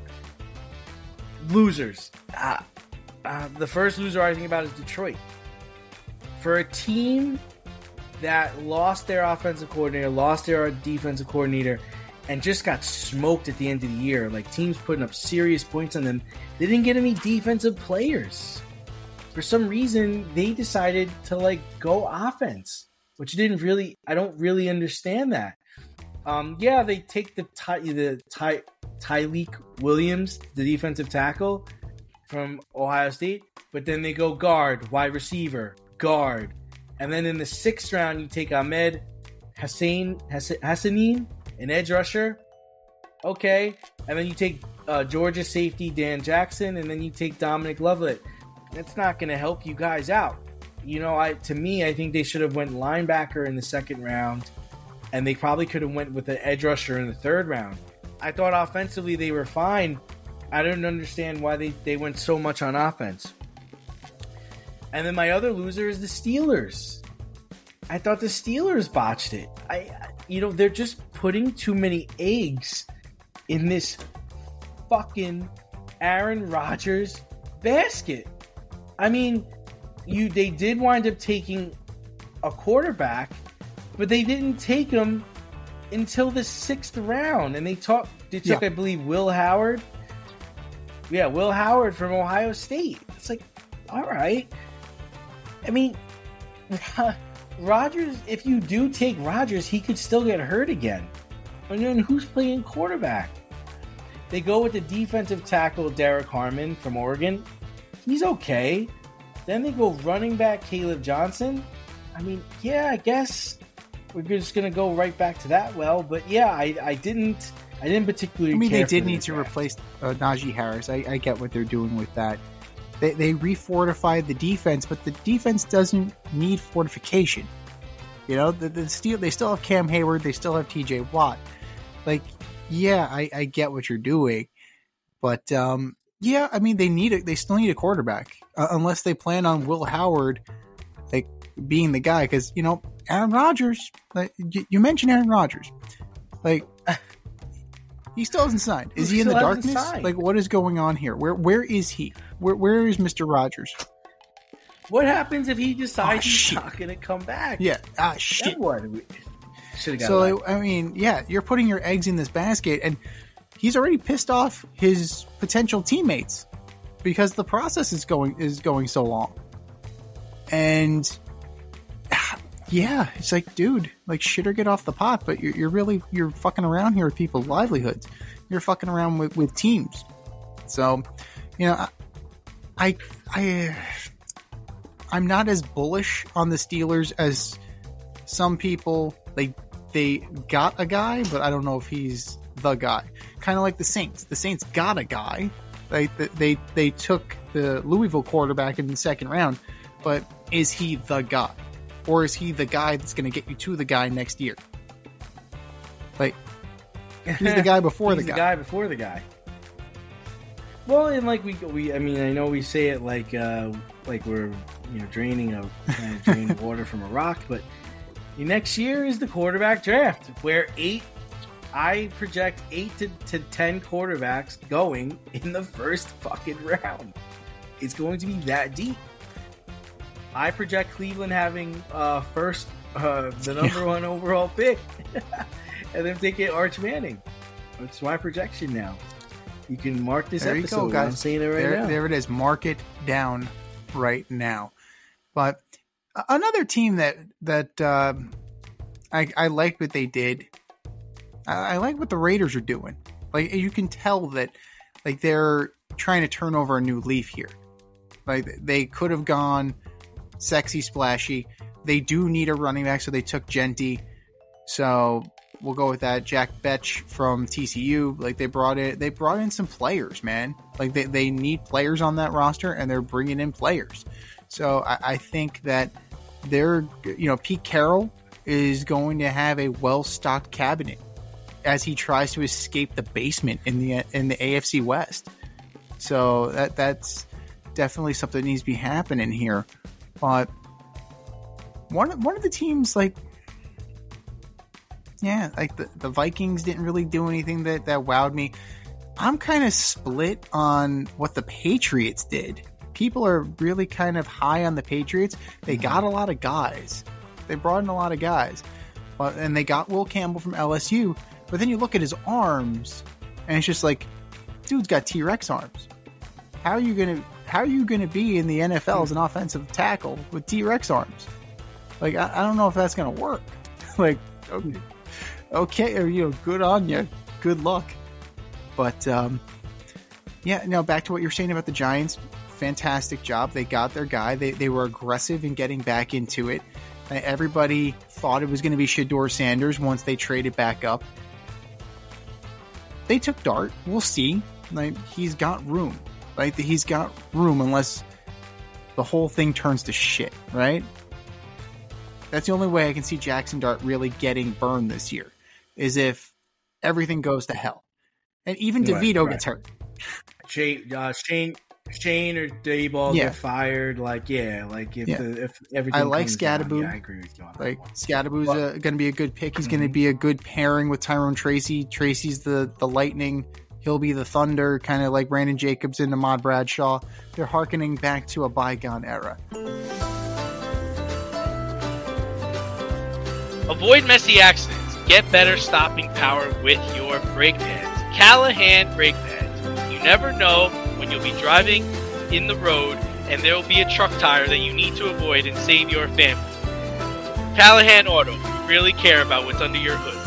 Losers. Uh, uh, the first loser I think about is Detroit. For a team that lost their offensive coordinator, lost their defensive coordinator, and just got smoked at the end of the year, like teams putting up serious points on them, they didn't get any defensive players. For some reason, they decided to like go offense, which didn't really, I don't really understand that. Um, yeah, they take the Ty, the Ty, Tyleik Williams, the defensive tackle from Ohio State, but then they go guard, wide receiver, guard. And then in the sixth round, you take Ahmed Hassan, Hassanin, an edge rusher. Okay. And then you take uh, Georgia safety Dan Jackson, and then you take Dominic Lovelet. That's not going to help you guys out. You know, I to me, I think they should have went linebacker in the second round, and they probably could have went with an edge rusher in the third round. I thought offensively they were fine. I don't understand why they, they went so much on offense. And then my other loser is the Steelers. I thought the Steelers botched it. I, I you know, they're just putting too many eggs in this fucking Aaron Rodgers basket. I mean, you they did wind up taking a quarterback, but they didn't take him until the sixth round, and they talk, they took, yeah. I believe, Will Howard. Yeah, Will Howard from Ohio State. It's like, all right. I mean, Rodgers, if you do take Rodgers, he could still get hurt again. And then who's playing quarterback? They go with the defensive tackle, Derek Harmon from Oregon. He's okay. Then they go running back, Caleb Johnson. I mean, yeah, I guess we're just going to go right back to that well. But yeah, I, I didn't I didn't particularly I mean, care they did for need to draft. replace uh, Najee Harris. I, I get what they're doing with that. They, they refortified the defense, but the defense doesn't need fortification. You know, the, the steel, they still have Cam Hayward. They still have T J Watt. Like, yeah, I, I get what you're doing. But, um, yeah, I mean, they need a, they still need a quarterback. Uh, unless they plan on Will Howard, like, being the guy. Because, you know, Aaron Rodgers, like, you, you mentioned Aaron Rodgers. Like, he still hasn't signed. Is he, he in the darkness? Like, what is going on here? Where Where is he? Where Where is Mister Rodgers? What happens if he decides oh, he's shit. not going to come back? Yeah. Ah, shit. What? Should have got. So, like, I mean, yeah, you're putting your eggs in this basket, and he's already pissed off his potential teammates because the process is going is going so long. And yeah, it's like, dude, like, shit or get off the pot. But you're, you're really you're fucking around here with people's livelihoods. You're fucking around with, with teams. So, you know, I, I, I, I'm not as bullish on the Steelers as some people. They they got a guy, but I don't know if he's the guy. Kind of like the Saints. The Saints got a guy. They they they took the Louisville quarterback in the second round, but is he the guy? Or is he the guy that's going to get you to the guy next year? Like, he's the guy before he's the guy. the guy before the guy. Well, and like we, we, I mean, I know we say it like, uh, like we're, you know, draining a trying to drain water from a rock, but the next year is the quarterback draft, where eight, I project eight to, to ten quarterbacks going in the first fucking round. It's going to be that deep. I project Cleveland having uh, first uh, the number yeah. one overall pick, and then take it Arch Manning. That's my projection now. You can mark this there episode. You go, guys. I'm saying it right there, now. There it is. Mark it down right now. But another team that that uh, I, I like what they did. I, I like what the Raiders are doing. Like, you can tell that, like, they're trying to turn over a new leaf here. Like, they could have gone sexy, splashy. They do need a running back, so they took Genty. So we'll go with that. Jack Betch from T C U. Like, they brought in, they brought in some players, man. Like, they, they need players on that roster, and they're bringing in players. So I, I think that they're, you know, Pete Carroll is going to have a well-stocked cabinet as he tries to escape the basement in the in the A F C West. So that that's definitely something that needs to be happening here. But one one of the teams, like, Yeah, like the, the Vikings didn't really do anything that, that wowed me. I'm kind of split on what the Patriots did. People are really kind of high on the Patriots. They got a lot of guys. They brought in a lot of guys. But, and they got Will Campbell from L S U. But then you look at his arms, and it's just like, dude's got T-Rex arms. How are you gonna How are you gonna be in the N F L as an offensive tackle with T-Rex arms? Like, I, I don't know if that's gonna work. Like, okay, okay, or, you know, good on you. Good luck. But um, yeah, no. Back to what you're saying about the Giants. Fantastic job. They got their guy. They they were aggressive in getting back into it. Everybody thought it was going to be Shedeur Sanders once they traded back up. They took Dart. We'll see. Like, he's got room. Like, he's got room unless the whole thing turns to shit, right? That's the only way I can see Jackson Dart really getting burned this year, is if everything goes to hell. And even DeVito right, right. gets hurt. Shane, uh, Shane, Shane or Dayball yeah. get fired. Like, yeah, like if, yeah. the, if everything I like comes Scadaboo. Down, yeah, I agree with you on like, that. Scadaboo's well, going to be a good pick. He's mm-hmm. going to be a good pairing with Tyrone Tracy. Tracy's the, the Lightning. He'll be the Thunder, kind of like Brandon Jacobs and Ahmad Bradshaw. They're hearkening back to a bygone era. Avoid messy accidents. Get better stopping power with your brake pads. Callahan brake pads. You never know when you'll be driving in the road and there will be a truck tire that you need to avoid and save your family. Callahan Auto. We really care about what's under your hood.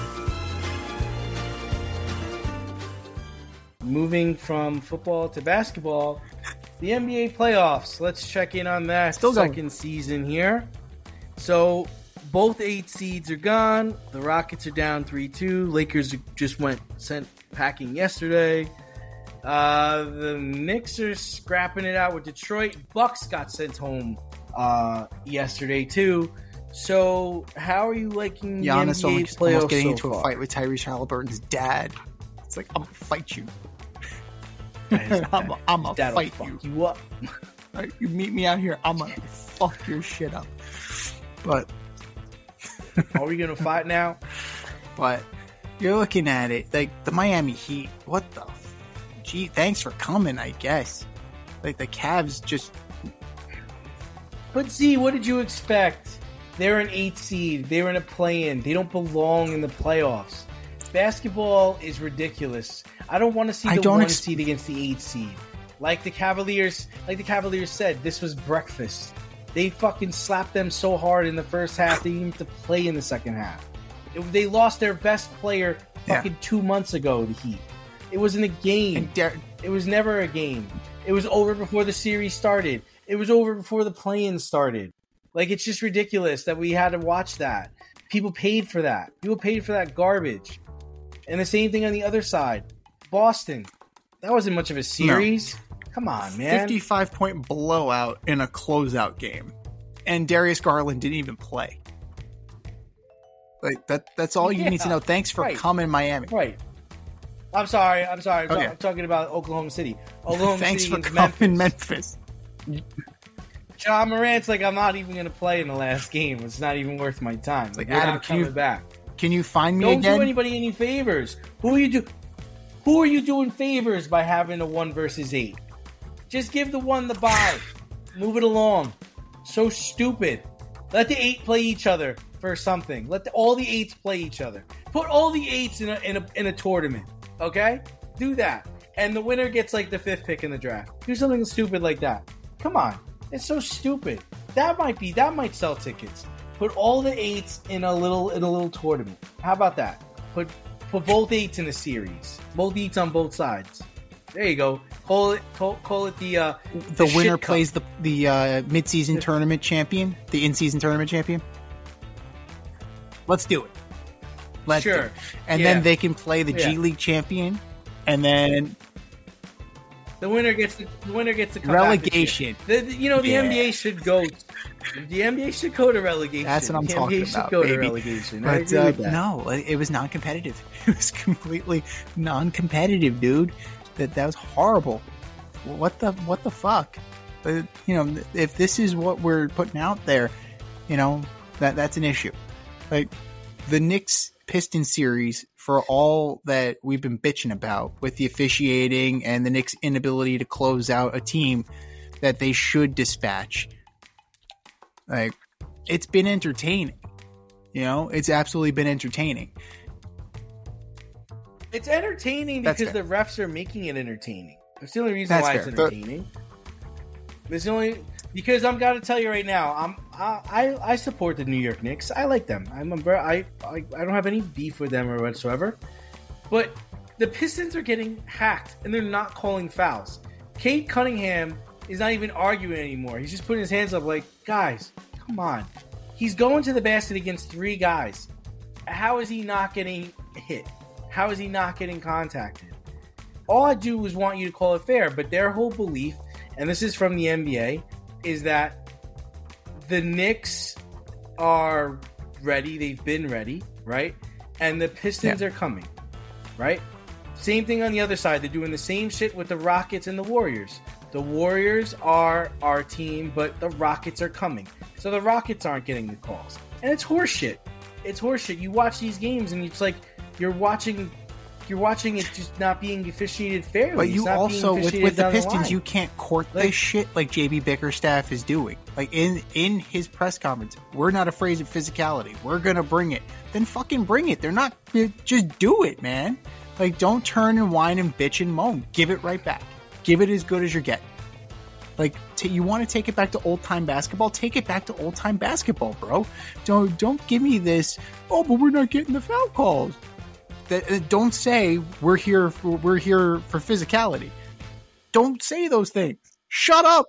Moving from football to basketball, the N B A playoffs. Let's check in on that Still second going. season here. So both eight seeds are gone. The Rockets are down three two. Lakers just went sent packing yesterday. Uh, the Knicks are scrapping it out with Detroit. Bucks got sent home uh, yesterday too. So how are you liking Giannis the N B A almost, playoffs almost getting so into far? a fight with Tyrese Halliburton's dad? It's like, I'm gonna fight you. I'm, I'm gonna fight fuck you. you up. Right, you meet me out here, I'm gonna fuck your shit up. But are we gonna fight now? But you're looking at it like the Miami Heat. What the? F- Gee, thanks for coming. I guess. Like the Cavs just. But see, what did you expect? They're an eight seed. They're in a play-in. They don't belong in the playoffs. Basketball is ridiculous. I don't want to see the one ex- seed against the eight seed. Like the Cavaliers, like the Cavaliers said, this was breakfast. They fucking slapped them so hard in the first half, they didn't even have to play in the second half. It, they lost their best player fucking yeah. two months ago, the Heat. It wasn't a game. Der- it was never a game. It was over before the series started. It was over before the play-in started. Like, it's just ridiculous that we had to watch that. People paid for that. People paid for that garbage. And the same thing on the other side. Boston. That wasn't much of a series. No. Come on, man. fifty-five point blowout in a closeout game. And Darius Garland didn't even play. Like that that's all you yeah, need to know. Thanks for right. coming, Miami. Right. I'm sorry. I'm sorry. I'm, okay. I'm talking about Oklahoma City. Oklahoma Thanks City for coming, Memphis. Memphis. John Morant's like, I'm not even going to play in the last game. It's not even worth my time. It's like, You're Adam, not coming you, back. Can you find me Don't again? Don't do anybody any favors. Who are you do? Who are you doing favors by having a one versus eight? Just give the one the bye. Move it along. So stupid. Let the eight play each other for something. Let the, all the eights play each other. Put all the eights in a, in a in a tournament. Okay? Do that. And the winner gets like the fifth pick in the draft. Do something stupid like that. Come on. It's so stupid. That might be that might sell tickets. Put all the eights in a little in a little tournament. How about that? Put put both eights in a series. Both eights on both sides. There you go. Call it call, call it the uh, the, the winner plays the the uh, mid-season tournament champion, the in-season tournament champion. Let's do it. Let's sure. do it. And yeah. then they can play the yeah. G League champion, and then the winner gets the, the winner gets the relegation. The, the, you know the yeah. N B A should go. The N B A should go to relegation. That's what I'm the talking N B A about. Should go baby. to relegation. But uh, no, it was non-competitive. It was completely non-competitive, dude. That that was horrible. What the what the fuck? But, you know, if this is what we're putting out there, you know, that that's an issue. Like the Knicks Pistons series, for all that we've been bitching about with the officiating and the Knicks' inability to close out a team that they should dispatch, like, it's been entertaining. You know, it's absolutely been entertaining. It's entertaining That's because fair. the refs are making it entertaining. That's the only reason That's why fair. it's entertaining. It's the only because I'm gonna tell you right now. I'm I, I I support the New York Knicks. I like them. I'm a, ver- I, I I don't have any beef with them or whatsoever. But the Pistons are getting hacked and they're not calling fouls. Cade Cunningham is not even arguing anymore. He's just putting his hands up like, guys, come on. He's going to the basket against three guys. How is he not getting hit? How is he not getting contacted? All I do is want you to call it fair, but their whole belief, and this is from the N B A, is that the Knicks are ready. They've been ready, right? And the Pistons Yeah. are coming, right? Same thing on the other side. They're doing the same shit with the Rockets and the Warriors. The Warriors are our team, but the Rockets are coming. So the Rockets aren't getting the calls. And it's horseshit. It's horseshit. You watch these games and it's like you're watching you're watching it just not being officiated fairly. But It's you not also, being with, officiated with the down Pistons, line. you can't court Like- this shit like J B Bickerstaff is doing. Like, in, in his press conference, we're not afraid of physicality. We're going to bring it. Then fucking bring it. They're not, just do it, man. Like, don't turn and whine and bitch and moan. Give it right back. Give it as good as you're getting. Like, t- you want to take it back to old-time basketball? Take it back to old-time basketball, bro. Don't don't give me this, oh, but we're not getting the foul calls. That, uh, don't say we're here for, we're here for physicality. Don't say those things. Shut up.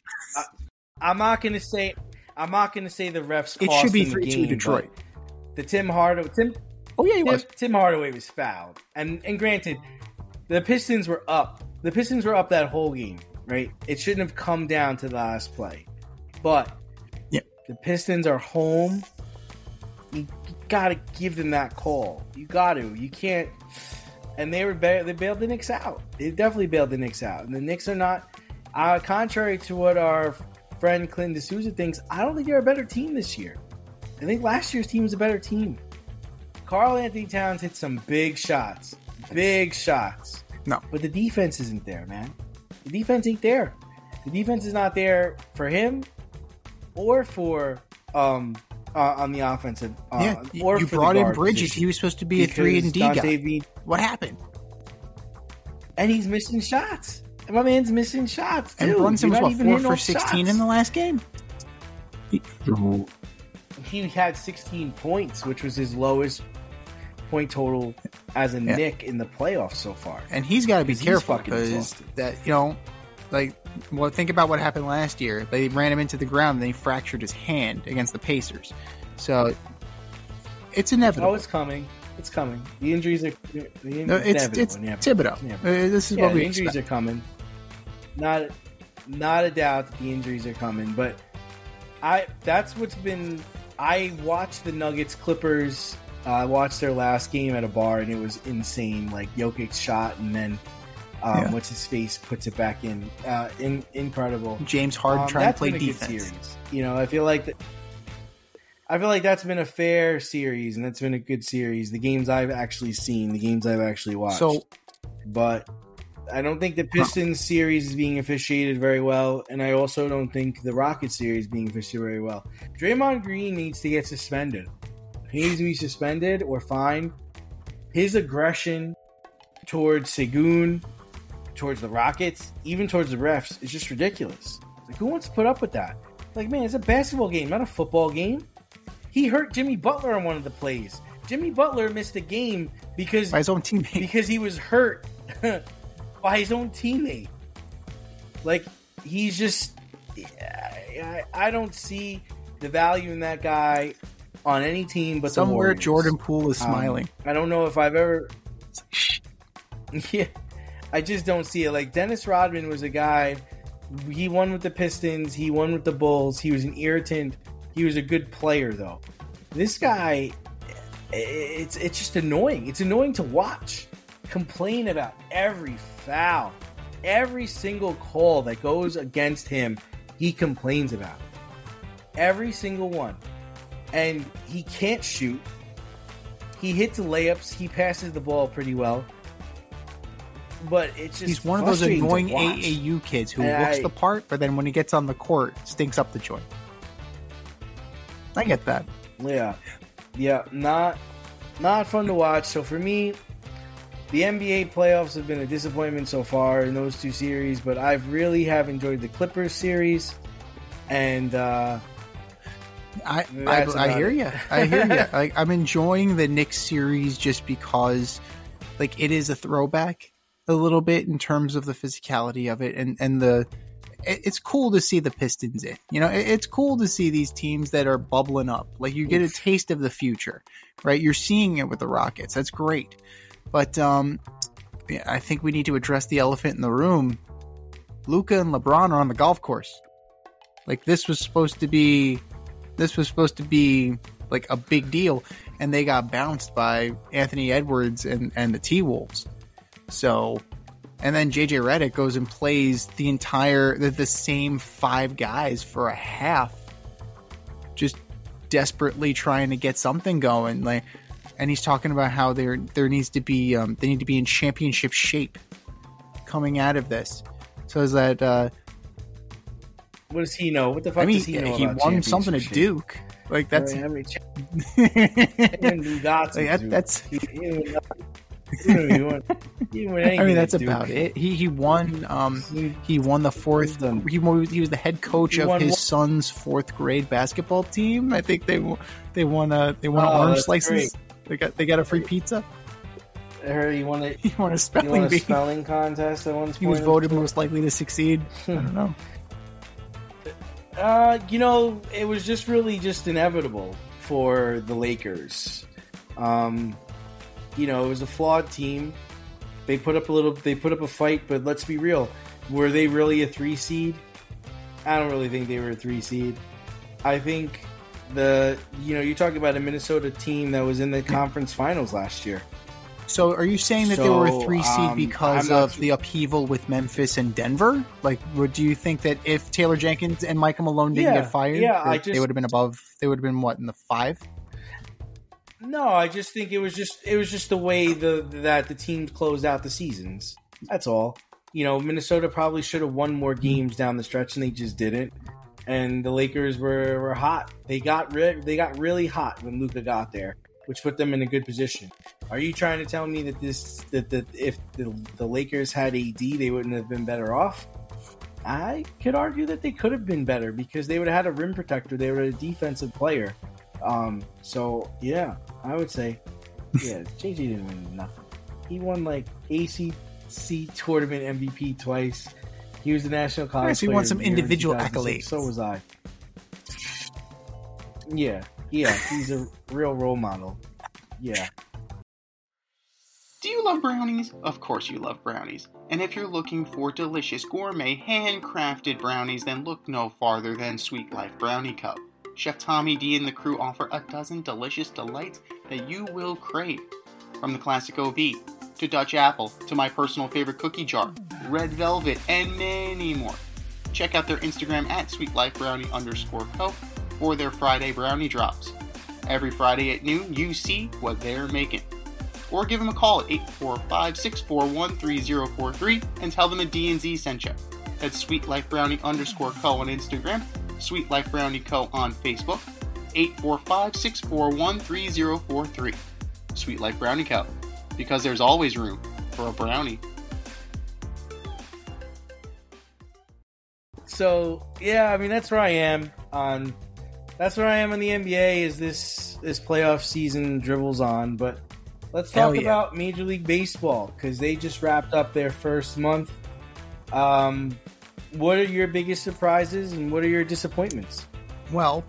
I'm not gonna say I'm not gonna say the refs It cost should be them the three two game, Detroit. but The Tim Hardaway Tim Oh, yeah, he Tim, was. Tim Hardaway was fouled. And and granted, the Pistons were up. The Pistons were up that whole game, right? It shouldn't have come down to the last play. But Yeah. the Pistons are home. You, you gotta give them that call. You gotta. You can't. And they were ba- they bailed the Knicks out. They definitely bailed the Knicks out. And the Knicks are not. Uh, contrary to what our friend Clint D'Souza thinks, I don't think they're a better team this year. I think last year's team was a better team. Karl Anthony Towns hit some big shots. Big shots. No. But the defense isn't there, man. The defense ain't there. The defense is not there for him or for um uh, on the offensive. Uh, Yeah, you, or you for the brought in guard Bridges. position. He was supposed to be a Because three and D Dante guy. V- What happened? and he's missing shots. And my man's missing shots too. And Brunson was You're not what, even four hitting for those sixteen shots. in the last game. He- He had sixteen points, which was his lowest point total as a Yeah. Knick in the playoffs so far. And he's got to be 'Cause he's careful fucking because exhausted. that, you know, like, well, think about what happened last year. They ran him into the ground and they fractured his hand against the Pacers. So it's inevitable. Oh, it's coming. It's coming. The injuries are. The, No, it's inevitable, it's inevitable. Thibodeau. Yeah. Uh, this is Yeah, what the we injuries expect. are coming. Not, not a doubt that the injuries are coming, but I. That's what's been. I watched the Nuggets Clippers. Uh, I watched their last game at a bar, and it was insane. Like Jokic shot, and then um, Yeah. what's his face puts it back in. Uh, in incredible. James Harden Um, trying to that's play been a good defense. series. You know, I feel like that. I feel like that's been a fair series, and that's been a good series. The games I've actually seen, the games I've actually watched. So But I don't think the Pistons series is being officiated very well, and I also don't think the Rockets series is being officiated very well. Draymond Green needs to get suspended. He needs to be suspended or fined. His aggression towards Segun, towards the Rockets, even towards the refs, is just ridiculous. Like, who wants to put up with that? Like, man, it's a basketball game, not a football game. He hurt Jimmy Butler on one of the plays. Jimmy Butler missed a game because by his own teammate. because he was hurt by his own teammate. Like, he's just I, I don't see the value in that guy on any team but the Somewhere Warriors. Jordan Poole is Um, smiling. I don't know if I've ever yeah, I just don't see it. Like, Dennis Rodman was a guy, he won with the Pistons, he won with the Bulls, he was an irritant, he was a good player though. This guy, it's it's just annoying. It's annoying to watch. Complain about every foul, every single call that goes against him, he complains about. Every single one. And he can't shoot. he hits the layups. He passes the ball pretty well. But it's just he's one of those frustrating to annoying watch. A A U kids who And looks I- the part, but then when he gets on the court, stinks up the joint. I get that. Yeah, yeah, not not fun to watch. So for me, the N B A playoffs have been a disappointment so far in those two series. But I really have enjoyed the Clippers series, and uh, I I, That's I about hear it. you. I hear you. Like, I'm enjoying the Knicks series just because, like, it is a throwback a little bit in terms of the physicality of it, and and the it- it's cool to see the Pistons in. You know, it- it's cool to see these teams that are bubbling up. Like, you get a taste of the future, right? You're seeing it with the Rockets. That's great, but um, yeah, I think we need to address the elephant in the room. Luka and LeBron are on the golf course. Like, this was supposed to be. This was supposed to be like a big deal, and they got bounced by Anthony Edwards and, and the T-Wolves. So, and then J J Redick goes and plays the entire, the, the same five guys for a half, just desperately trying to get something going. Like, and he's talking about how there there needs to be, um, they need to be in championship shape coming out of this. So is that, uh, what does he know? What the fuck I mean, does he know he about won something at championship Duke. Like, that's, shit? I mean, like, that, that, that's, He, he didn't win nothing. He didn't even win- he didn't win anything I mean, that's at Duke. about it. He he won. Um, He- he won the fourth. Wisdom. He won, he was the head coach He of won his one- son's fourth grade basketball team. I think they won- they won a they won Oh, an orange that's slices. great. They got they got a free pizza. I heard he won a, He won a he spelling won a bee. spelling contest at one He was point. voted most likely to succeed. I don't know. Uh, you know, it was just really just inevitable for the Lakers. Um, you know, it was a flawed team. They put up a little, they put up a fight, but let's be real. Were they really a three seed? I don't really think they were a three seed. I think the, you know, you're talking about a Minnesota team that was in the conference finals last year. So, are you saying that they were a So, three seed um, because I'm not of su- the upheaval with Memphis and Denver? Like, would do you think that if Taylor Jenkins and Michael Malone didn't Yeah, get fired, yeah, that I they just- would have been above? They would have been what in the five? No, I just think it was just it was just the way the that the teams closed out the seasons. That's all. You know, Minnesota probably should have won more games down the stretch, and they just didn't. And the Lakers were, were hot. They got re- they got really hot when Luka got there, which put them in a good position. Are you trying to tell me that this that, that if the, the Lakers had A D, they wouldn't have been better off? I could argue that they could have been better because they would have had a rim protector. They were a defensive player. Um, so yeah, I would say, yeah, J J didn't win nothing. He won like A C C tournament M V P twice. He was the National College Yes, he Player won of some the Year in individual two thousand six. accolades. So was I. Yeah, yeah, he's a real role model. Yeah. Do you love brownies? Of course you love brownies. And if you're looking for delicious gourmet handcrafted brownies, then look no farther than Sweet Life Brownie Co. Chef Tommy D and the crew offer a dozen delicious delights that you will crave. From the classic O B, to Dutch Apple, to my personal favorite cookie jar, Red Velvet, and many more. Check out their Instagram at sweetlifebrownie underscore co for their Friday brownie drops. Every Friday at noon, you see what they're making. Or give them a call at eight four five, six four one, three zero four three and tell them a D and Z sent you. That's sweetlifebrownie underscore co on Instagram, Sweet Life Brownie Co on Facebook, eight four five, six four one, three zero four three. Sweet Life Brownie Co. Because there's always room for a brownie. So yeah, I mean that's where I am on. That's where I am in the N B A as this this playoff season dribbles on. But let's Hell talk yeah. about Major League Baseball because they just wrapped up their first month. Um, what are your biggest surprises and what are your disappointments? Well,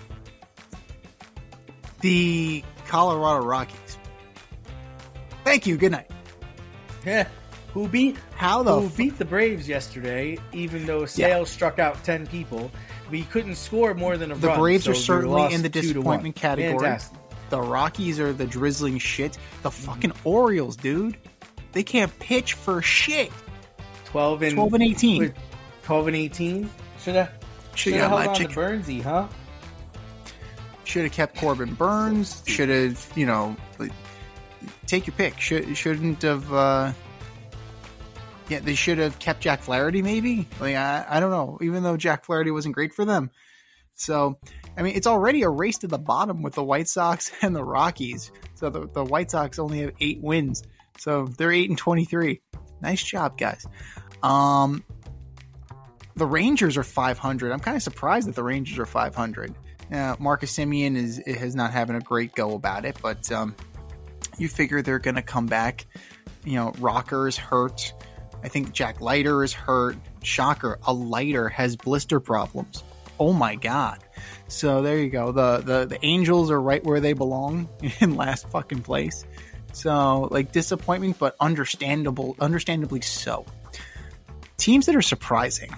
the Colorado Rockies. Thank you. Good night. Yeah, who beat How the who f- beat the Braves yesterday? Even though Sales struck out ten people, but he couldn't score more than a the run. Braves so are they certainly lost in the two to disappointment one. category. Fantastic. The Rockies are the drizzling shit. The fucking Orioles, dude. They can't pitch for shit. Twelve and twelve and eighteen. Twelve and eighteen. Should have Should should have have held let on you- to Bernsey, huh? Should have kept Corbin Burns. Should have, you know, take your pick. Should, shouldn't have. Uh, yeah, they should have kept Jack Flaherty. Maybe. Like I, I don't know. Even though Jack Flaherty wasn't great for them. So, I mean, it's already a race to the bottom with the White Sox and the Rockies. So the, the White Sox only have eight wins. So they're eight and twenty-three. Nice job, guys. Um, the Rangers are five hundred. I'm kind of surprised that the Rangers are five hundred. Uh, Marcus Semien is is not having a great go about it, but um, you figure they're going to come back. You know, Rocker is hurt. I think Jack Leiter is hurt. Shocker, a Leiter has blister problems. Oh my God. So there you go. The, the, the Angels are right where they belong in last fucking place. So like disappointment, but understandable, understandably so. Teams that are surprising.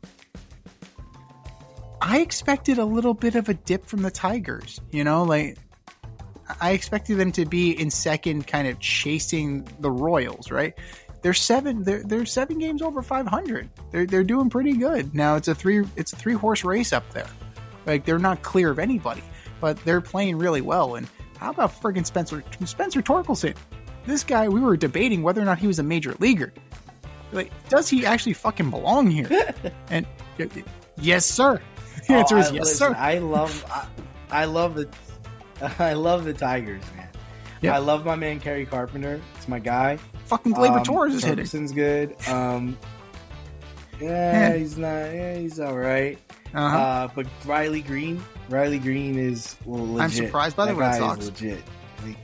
I expected a little bit of a dip from the Tigers, you know, like I expected them to be in second, kind of chasing the Royals, right? They're seven, they're, they're seven games over five hundred. They're, they're doing pretty good. Now it's a three, it's a three horse race up there. Like they're not clear of anybody, but they're playing really well. And how about friggin' Spencer, Spencer Torkelson? This guy, we were debating whether or not he was a major leaguer. Like, does he actually fucking belong here? And yes, sir. The answer oh, is I, yes, listen, sir. I love, I, I love the, I love the Tigers, man. Yep. I love my man Kerry Carpenter. It's my guy. Fucking Gleyber um, Torres is hitting. Ferguson's good. Um, yeah, Yeah. he's not. Yeah, he's all right. Uh-huh. Uh, but Riley Green, Riley Green is legit. I'm surprised by the That Red guy Sox. is legit. Like,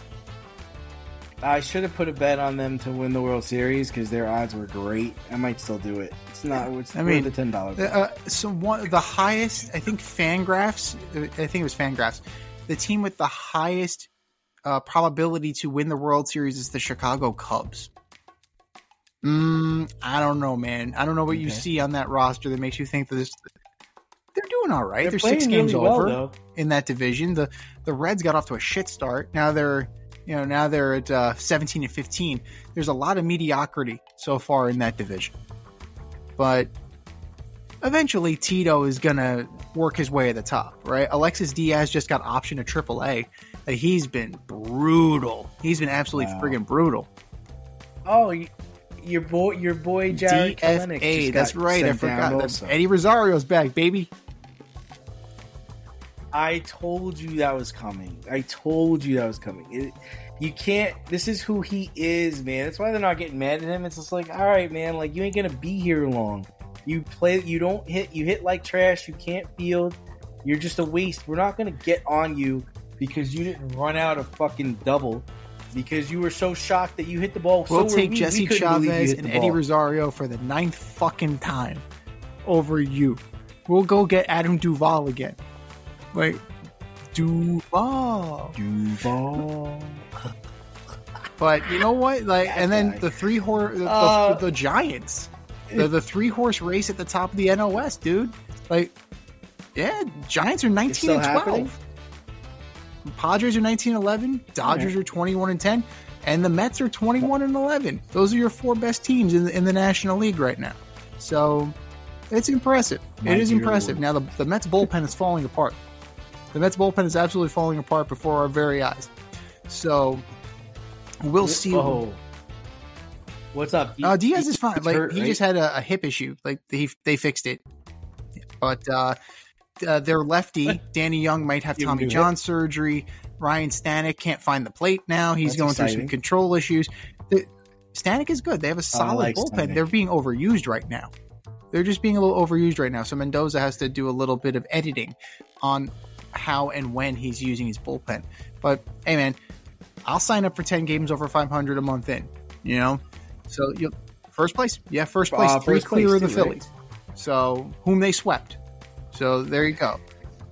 I should have put a bet on them to win the World Series because their odds were great. I might still do it. It's not. It's I mean, the ten dollars. Uh, so one, the highest, I think, Fangraphs. I think it was Fangraphs. The team with the highest uh, probability to win the World Series is the Chicago Cubs. Mm, I don't know, man. I don't know what okay. you see on that roster that makes you think that this. They're doing all right. They're, they're six games really over well, in that division. The the Reds got off to a shit start. Now they're you know now they're at uh, seventeen and fifteen. There's a lot of mediocrity so far in that division, but eventually Tito is gonna work his way at the top, right? Alexis Diaz just got optioned to triple A. He's been brutal. He's been absolutely wow. friggin' brutal. Oh, your boy, your boy Jared D F A. That's right. I forgot. That's Eddie Rosario's back, baby. I told you that was coming. I told you that was coming. It, you can't. This is who he is, man. That's why they're not getting mad at him. It's just like, all right, man. Like you ain't gonna be here long. You play. You don't hit. You hit like trash. You can't field. You're just a waste. We're not gonna get on you because you didn't run out a fucking double. Because you were so shocked that you hit the ball. We'll so take we, Jesse we Chavez and Eddie Rosario for the ninth fucking time over you. We'll go get Adam Duvall again. Like, Duvall. Duvall. But you know what? Like, that and then guy. the three horse, the, uh, the, the Giants, the, the three horse race at the top of the N L West, dude. Like, yeah, Giants are nineteen and twelve. Happening? Padres are nineteen and eleven, Dodgers right. are twenty-one and ten, and the Mets are twenty-one and eleven. Those are your four best teams in the, in the National League right now. So it's impressive. My it is impressive. Lord. Now the, the Mets bullpen is falling apart. The Mets bullpen is absolutely falling apart before our very eyes. So we'll see. Oh. What's up? Uh, Diaz is fine. Like hurt, he right? just had a, a hip issue. Like they they fixed it, but. uh Uh, their lefty, Danny Young, might have Tommy John surgery. Ryan Stanek can't find the plate now. He's That's going exciting. through some control issues. The, Stanek is good. They have a solid like bullpen. Stanek. They're being overused right now. They're just being a little overused right now. So Mendoza has to do a little bit of editing on how and when he's using his bullpen. But, hey, man, I'll sign up for ten games over five hundred a month in, you know? So, you first place? Yeah, first place. Uh, Three first clear of the too, Phillies. Right? So, whom they swept. So there you go.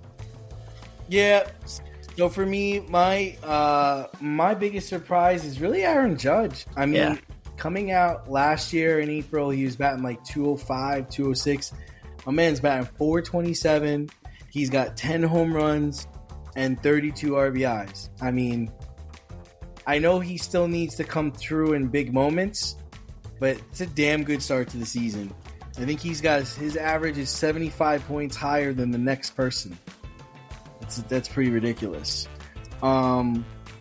Yeah. So for me, my uh, my biggest surprise is really Aaron Judge. I mean, yeah. coming out last year in April, he was batting like two oh five, two oh six. My man's batting four twenty-seven. He's got ten home runs and thirty-two R B Is. I mean, I know he still needs to come through in big moments, but it's a damn good start to the season. I think he's got his average is seventy-five points higher than the next person. That's, that's pretty ridiculous. Um,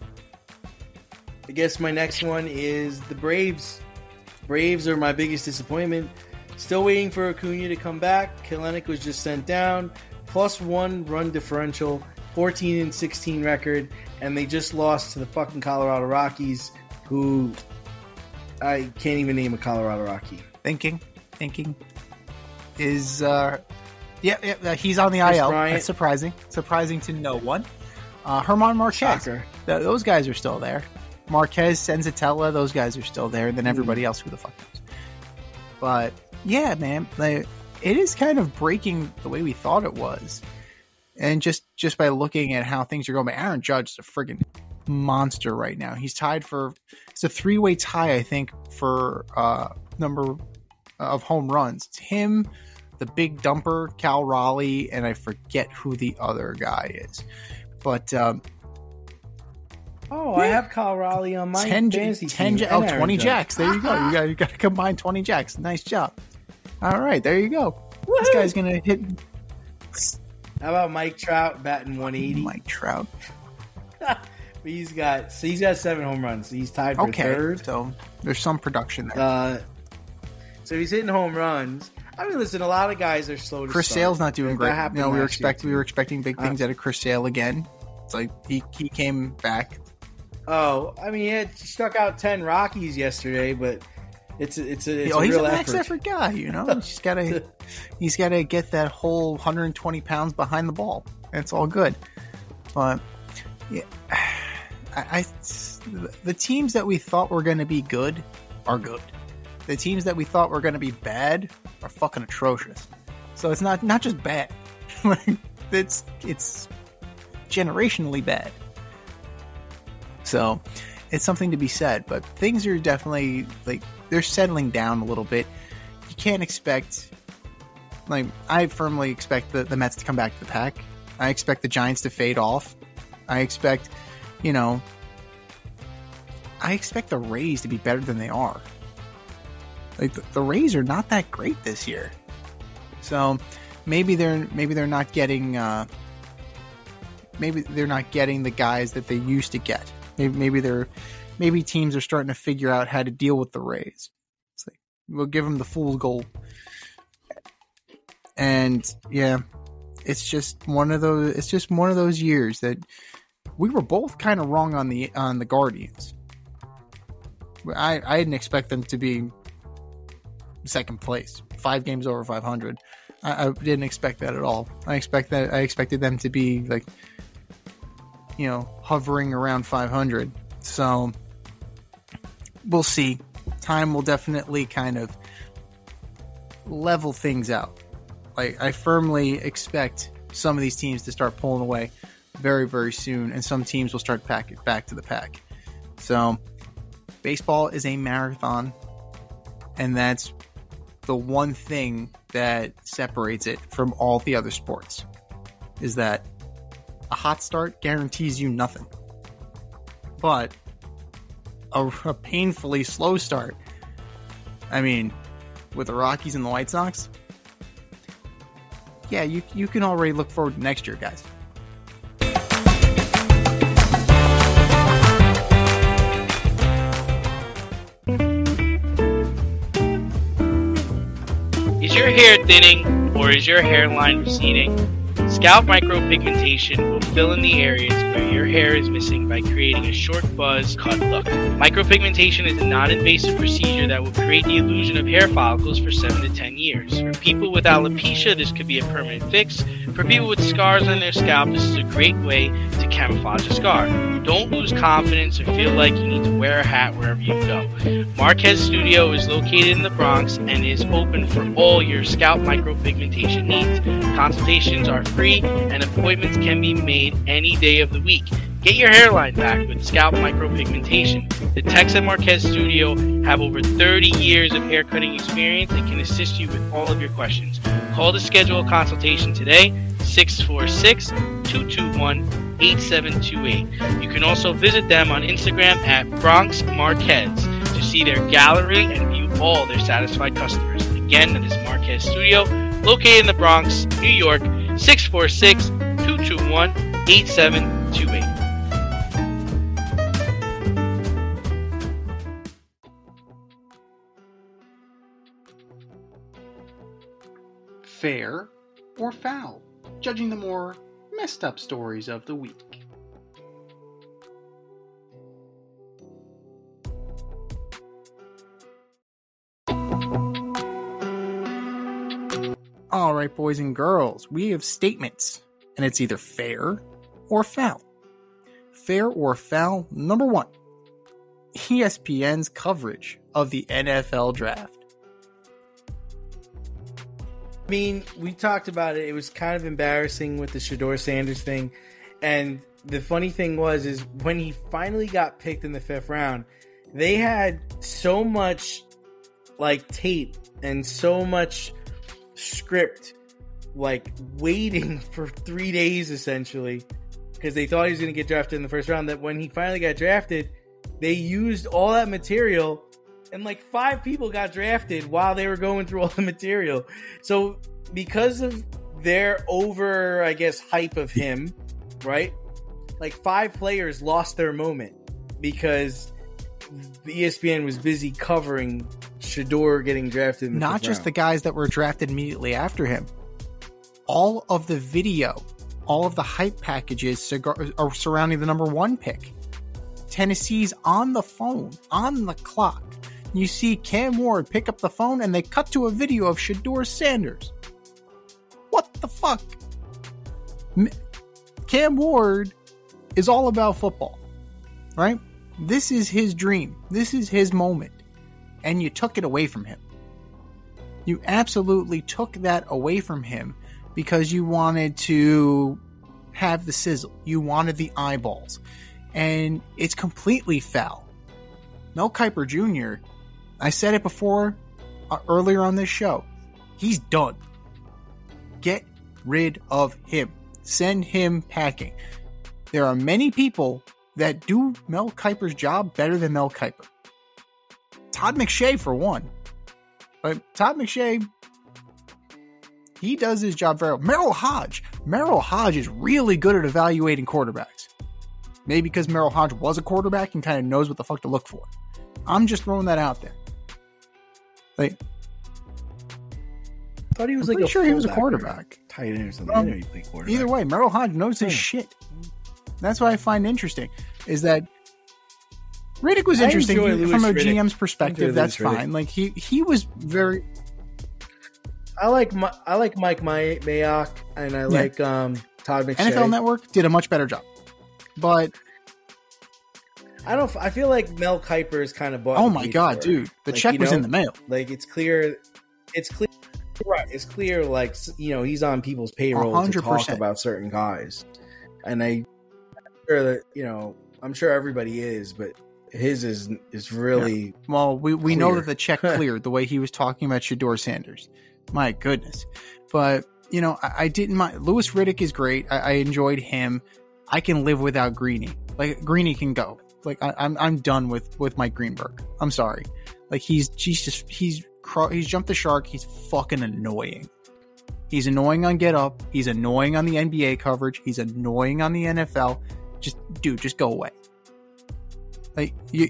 I guess my next one is the Braves. Braves are my biggest disappointment. Still waiting for Acuna to come back. Kelenic was just sent down. Plus one run differential, fourteen and sixteen record, and they just lost to the fucking Colorado Rockies, who I can't even name a Colorado Rocky. Thinking, thinking is uh, yeah, yeah, he's on the Chris I L. Bryant. That's surprising. Surprising to no one. Uh, Herman Marquez. Shocker. Th- those guys are still there. Marquez, Senzatella, those guys are still there. And then everybody else, who the fuck knows? But, yeah, man. Like, it is kind of breaking the way we thought it was. And just, just by looking at how things are going. But Aaron Judge is a friggin' monster right now. He's tied for... It's a three-way tie, I think, for uh, number of home runs. It's him, the big dumper, Cal Raleigh, and I forget who the other guy is. But um, oh, I have Kyle Raleigh on my ten, fantasy ten, team. oh, and Aaron twenty Judge. jacks. There you go. You got you got to combine twenty jacks. Nice job. All right, there you go. Woo-hoo. This guy's gonna hit How about Mike Trout batting one eighty? Mike Trout. he's got so he's got seven home runs. He's tied for Okay, third. so there's some production there. Uh, so he's hitting home runs. I mean, listen, a lot of guys are slow to Chris start. Sale's not doing That great. happened You know, we were last year, expecting we were expecting big things Uh, out of Chris Sale again. It's like he he came back. Oh, I mean, he had struck out ten Rockies yesterday, but it's a, it's a, it's oh, a he's real a max effort. effort guy. You know, he's got to he's got to get that whole one hundred twenty pounds behind the ball. It's all good, but yeah, I, I the teams that we thought were going to be good are good. The teams that we thought were going to be bad are fucking atrocious. So it's not not just bad. it's it's generationally bad. So it's something to be said, but things are definitely like they're settling down a little bit. You can't expect like I firmly expect the, the Mets to come back to the pack. I expect the Giants to fade off. I expect, you know, I expect the Rays to be better than they are. Like the, the Rays are not that great this year. So maybe they're maybe they're not getting uh, maybe they're not getting the guys that they used to get. Maybe, maybe they're maybe teams are starting to figure out how to deal with the Rays. It's like we'll give them the fool's gold, and yeah, it's just one of those. It's just one of those years that we were both kind of wrong on the on the Guardians. I I didn't expect them to be second place, five games over five hundred. I, I didn't expect that at all. I expect that I expected them to be like, you know, hovering around five hundred. So we'll see. Time will definitely kind of level things out. Like I firmly expect some of these teams to start pulling away very, very soon, and some teams will start pack it back to the pack. So baseball is a marathon, and that's the one thing that separates it from all the other sports is that a hot start guarantees you nothing. But a, a painfully slow start, I mean, with the Rockies and the White Sox, yeah, you you can already look forward to next year, guys. Is your hair thinning or is your hairline receding? Scalp Micropigmentation will fill in the areas where your hair is missing by creating a short buzz cut look. Micropigmentation is a non-invasive procedure that will create the illusion of hair follicles for seven to ten years. For people with alopecia, this could be a permanent fix. For people with scars on their scalp, this is a great way to camouflage a scar. Don't lose confidence or feel like you need to wear a hat wherever you go. Marquez Studio is located in the Bronx and is open for all your scalp micropigmentation needs. Consultations are free and appointments can be made any day of the week. Get your hairline back with scalp micropigmentation. The techs at Marquez Studio have over thirty years of haircutting experience and can assist you with all of your questions. Call to schedule a consultation today, six four six, two two one, eight seven two eight. You can also visit them on Instagram at Bronx Marquez to see their gallery and view all their satisfied customers. Again, that is Marquez Studio, located in the Bronx, New York, six four six, two two one, eight seven two eight. Fair or foul? Judging the more messed up stories of the week. All right, boys and girls, we have statements, and it's either fair or foul. Fair or foul, number one, E S P N's coverage of the N F L draft. I mean, we talked about it. It was kind of embarrassing with the Shedeur Sanders thing. And the funny thing was, is when he finally got picked in the fifth round, they had so much like tape and so much script like waiting for three days essentially because they thought he was going to get drafted in the first round, that when he finally got drafted, they used all that material and like five people got drafted while they were going through all the material. So because of their over, I guess, hype of him, right? Like five players lost their moment because the E S P N was busy covering Shedeur getting drafted in the Not fifth just round. the guys that were drafted immediately after him. All of the video, all of the hype packages cigar- are surrounding the number one pick. Tennessee's on the phone, on the clock. You see Cam Ward pick up the phone and they cut to a video of Shedeur Sanders. What the fuck? M- Cam Ward is all about football, right? This is his dream. This is his moment. And you took it away from him. You absolutely took that away from him because you wanted to have the sizzle. You wanted the eyeballs. And it's completely foul. Mel Kiper Junior, I said it before, uh, earlier on this show, he's done. Get rid of him. Send him packing. There are many people that do Mel Kiper's job better than Mel Kiper. Todd McShay, for one. But Todd McShay, he does his job very well. Merrill Hodge. Merrill Hodge is really good at evaluating quarterbacks. Maybe because Merrill Hodge was a quarterback and kind of knows what the fuck to look for. I'm just throwing that out there. Like, I thought he was I'm like pretty a sure he was a fullback or quarterback. tight end or something. Um, I know he played quarterback. Either way, Merrill Hodge knows his Hmm. shit. That's what I find interesting, is that Riddick was I interesting enjoy He- Louis from a Riddick. G M's I perspective. enjoy That's Louis Riddick. fine. Like he he was very I like my, I like Mike May- Mayock and I like um, Todd McShay. N F L Network did a much better job. But I don't. I feel like Mel Kiper is kind of bought. oh and my paid god, for. dude, the Like, check you was know, in the mail. Like it's clear. It's clear. Right. It's clear. Like you know, he's on people's payroll one hundred to talk percent. about certain guys, and I, I'm sure that you know, I'm sure everybody is, but his is is really. Well, we, we know Clear. that the check cleared the way he was talking about Shedeur Sanders. My goodness. But, you know, I, I didn't mind. Louis Riddick is great. I, I enjoyed him. I can live without Greeny. Like, Greeny can go. Like, I, I'm I'm done with, with Mike Greenberg. I'm sorry. Like, he's, he's just, he's, cro- he's jumped the shark. He's fucking annoying. He's annoying on Get Up. He's annoying on the N B A coverage. He's annoying on the N F L. Just, dude, just go away. Like, you,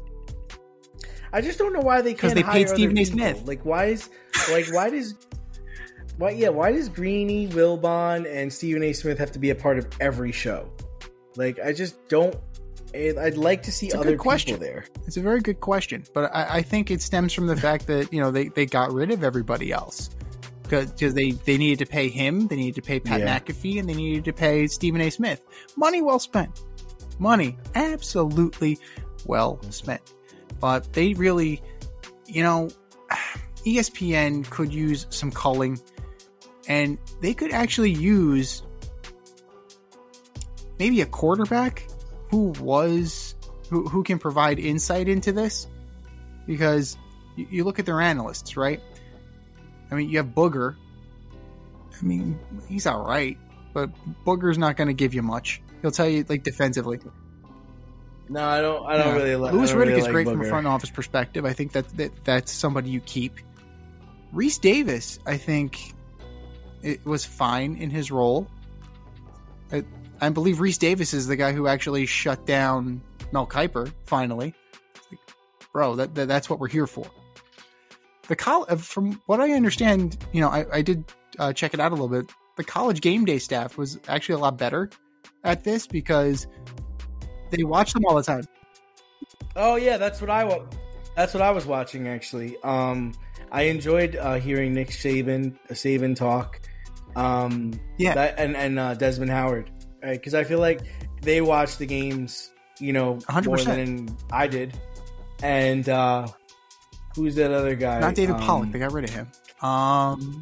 I just don't know why they 'Cause can't they hire paid other Stephen A. people. Smith. Like why is like why does why yeah why does Greeny, Wilbon, and Stephen A. Smith have to be a part of every show? Like I just don't. I'd like to see It's a other good question. people there. It's a very good question, but I, I think it stems from the fact that, you know, they, they got rid of everybody else because they, they needed to pay him, they needed to pay Pat Yeah. McAfee, and they needed to pay Stephen A. Smith. Money well spent. Money absolutely well spent. But they really, you know, E S P N could use some culling, and they could actually use maybe a quarterback who was who who can provide insight into this, because you, you look at their analysts, right? I mean, you have Booger. I mean, he's all right, but Booger's not going to give you much. He'll tell you like defensively. No, I don't. I don't Yeah. really like. Louis I don't Riddick really is like great from a Booger. front office perspective. I think that, that that's somebody you keep. Reese Davis, I think, it was fine in his role. I, I believe Reese Davis is the guy who actually shut down Mel Kiper, finally. Like, bro, that, that that's what we're here for. The col- From what I understand, you know, I, I did uh, check it out a little bit. The College Game Day staff was actually a lot better at this because they watch them all the time. Oh yeah, that's what I wa- that's what I was watching actually. Um, I enjoyed uh, hearing Nick Saban Saban talk. Um, yeah, that, and and uh, Desmond Howard, because right? I feel like they watched the games, you know, one hundred percent more than I did. And uh, who's that other guy? Not David um, Pollack. They got rid of him. Um,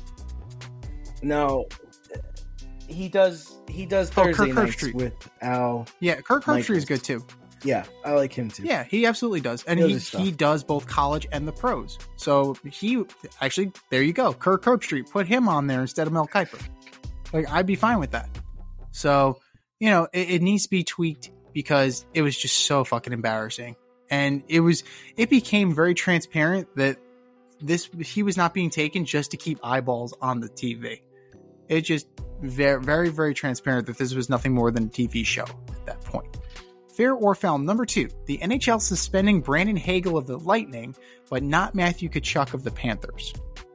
no, he does. He does oh, Thursday Kirk nights Herbstreit. with Al. Yeah, Kirk Herbstreit Michaels. is good too. Yeah, I like him too. Yeah, he absolutely does. And He he, does his stuff. he does both college and the pros. So he actually, there you go. Kirk Herbstreit, put him on there instead of Mel Kiper. Like, I'd be fine with that. So, you know, it, it needs to be tweaked because it was just so fucking embarrassing. And it was, it became very transparent that this, he was not being taken just to keep eyeballs on the T V. It just very, very, very transparent that this was nothing more than a T V show at that point. Fair or foul, number two, the N H L suspending Brandon Hagel of the Lightning, but not Matthew Tkachuk of the Panthers.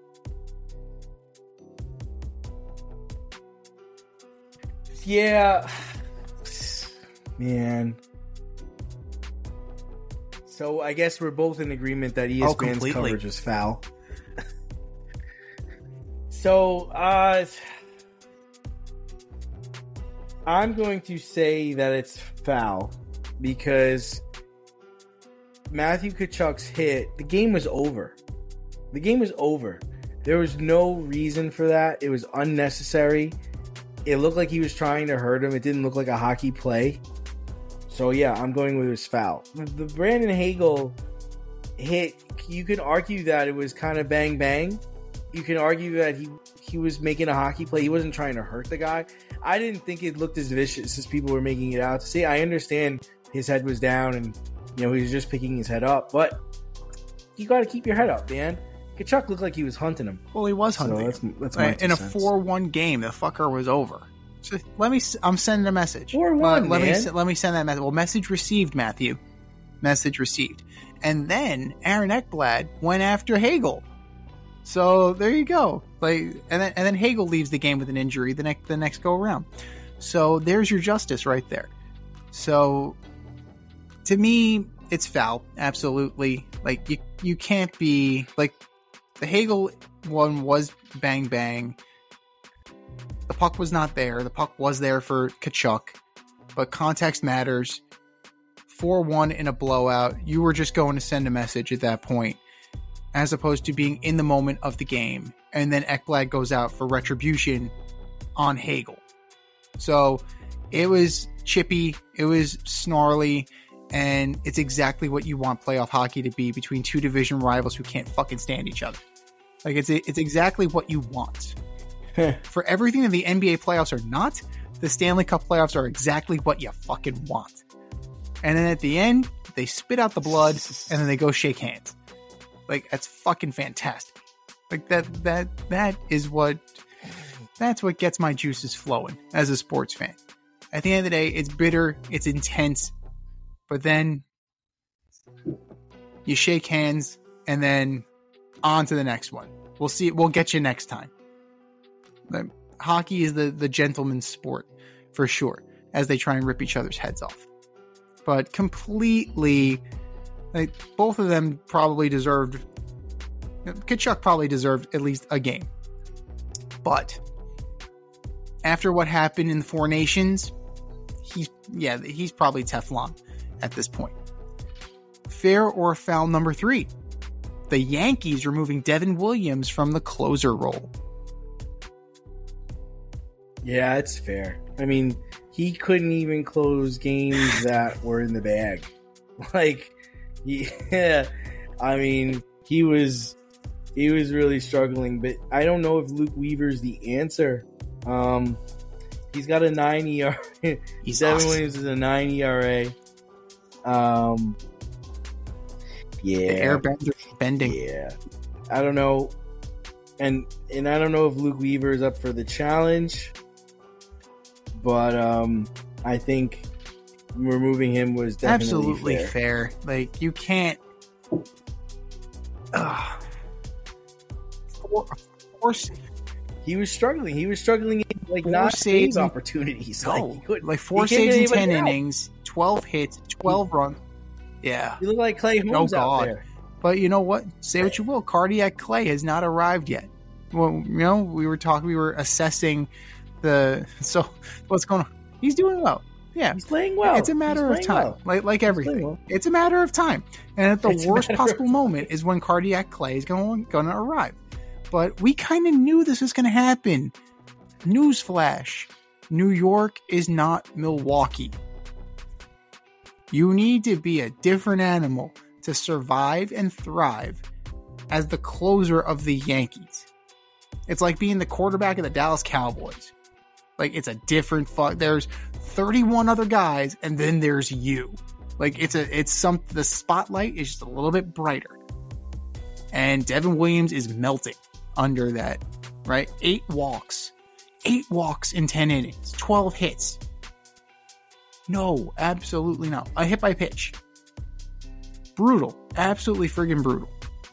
Yeah, man. So I guess we're both in agreement that E S P N's completely. coverage was foul. So, uh, I'm going to say that it's foul because Matthew Tkachuk's hit, the game was over. The game was over. There was no reason for that. It was unnecessary. It looked like he was trying to hurt him. It didn't look like a hockey play. So, yeah, I'm going with his foul. The Brandon Hagel hit, you can argue that it was kind of bang bang. You can argue that he, he was making a hockey play. He wasn't trying to hurt the guy. I didn't think it looked as vicious as people were making it out to see. I understand his head was down and, you know, he was just picking his head up. But you got to keep your head up, man. Tkachuk looked like he was hunting him. Well, he was hunting So that's, him. that's my Right, in a two cents. four one game, the fucker was over. So let me, I'm sending a message. four one, Uh, let man. me let me send that message. Well, message received, Matthew. Message received. And then Aaron Ekblad went after Hagel. So there you go. Like, and then and then Hagel leaves the game with an injury the next the next go around. So there's your justice right there. So to me, it's foul. Absolutely. Like you you can't be like the Hagel one was bang bang. The puck was not there. The puck was there for Tkachuk, but context matters. four one in a blowout. You were just going to send a message at that point, as opposed to being in the moment of the game. And then Ekblad goes out for retribution on Hagel. So it was chippy. It was snarly. And it's exactly what you want playoff hockey to be between two division rivals who can't fucking stand each other. Like, it's it's exactly what you want. For everything that the N B A playoffs are not, the Stanley Cup playoffs are exactly what you fucking want. And then at the end, they spit out the blood and then they go shake hands. Like, that's fucking fantastic. Like, that that that is what that's what gets my juices flowing as a sports fan. At the end of the day, it's bitter, it's intense, but then you shake hands and then on to the next one. We'll see. We'll get you next time. Like, hockey is the, the gentleman's sport for sure, as they try and rip each other's heads off. But completely, like, both of them probably deserved. Tkachuk probably deserved at least a game. But after what happened in the Four Nations, he's yeah, he's probably Teflon at this point. Fair or foul number three. The Yankees removing Devin Williams from the closer role. Yeah, it's fair. I mean, he couldn't even close games that were in the bag. Like, yeah, I mean, he was he was really struggling. But I don't know if Luke Weaver's the answer. Um, he's got a nine E R A. He's Devin awesome. Williams is a nine E R A. Um, yeah, The airbender bending. yeah. I don't know, and and I don't know if Luke Weaver is up for the challenge. but um, I think removing him was definitely absolutely fair. fair. Like, you can't. Uh, of course, He was struggling. He was struggling in, like, Four not saves save and- opportunities. no, Like, he couldn't- like four he can't saves get in ten anybody out. innings, twelve hits, twelve runs. Yeah. He looked like Clay Holmes Oh, out God. there. But you know what? Say what you will. Cardiac Clay has not arrived yet. Well, you know, we were talking, we were assessing the. So, what's going on? He's doing well. Yeah. He's playing well. It's a matter He's of playing time. well. Like like playing everything. well. It's a matter of time. And at the It's a worst matter of possible time. moment is when Cardiac Clay is going, going to arrive. But we kind of knew this was going to happen. Newsflash. New York is not Milwaukee. You need to be a different animal to survive and thrive as the closer of the Yankees. It's like being the quarterback of the Dallas Cowboys. Like, it's a different fuck. There's thirty-one other guys, and then there's you. Like, it's a, it's some, the spotlight is just a little bit brighter. And Devin Williams is melting under that, right? Eight walks. Eight walks in ten innings. twelve hits. No, absolutely not. A hit by pitch. Brutal. Absolutely friggin' brutal.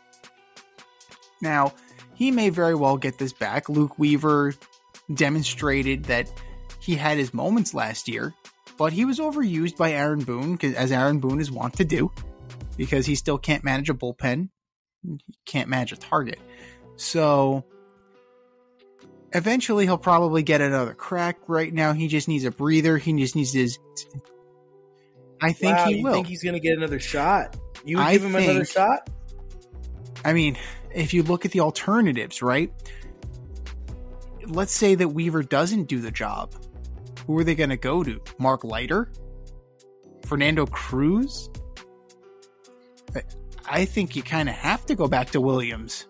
Now, he may very well get this back. Luke Weaver demonstrated that he had his moments last year, but he was overused by Aaron Boone, as Aaron Boone is wont to do, because he still can't manage a bullpen. He can't manage a target. So, eventually he'll probably get another crack. Right now, he just needs a breather. He just needs his... I think Wow, he you will. think he's going to get another shot? You would I give him another think- shot? I mean, if you look at the alternatives, right? Let's say that Weaver doesn't do the job. Who are they going to go to? Mark Leiter? Fernando Cruz? I- I think you kind of have to go back to Williams.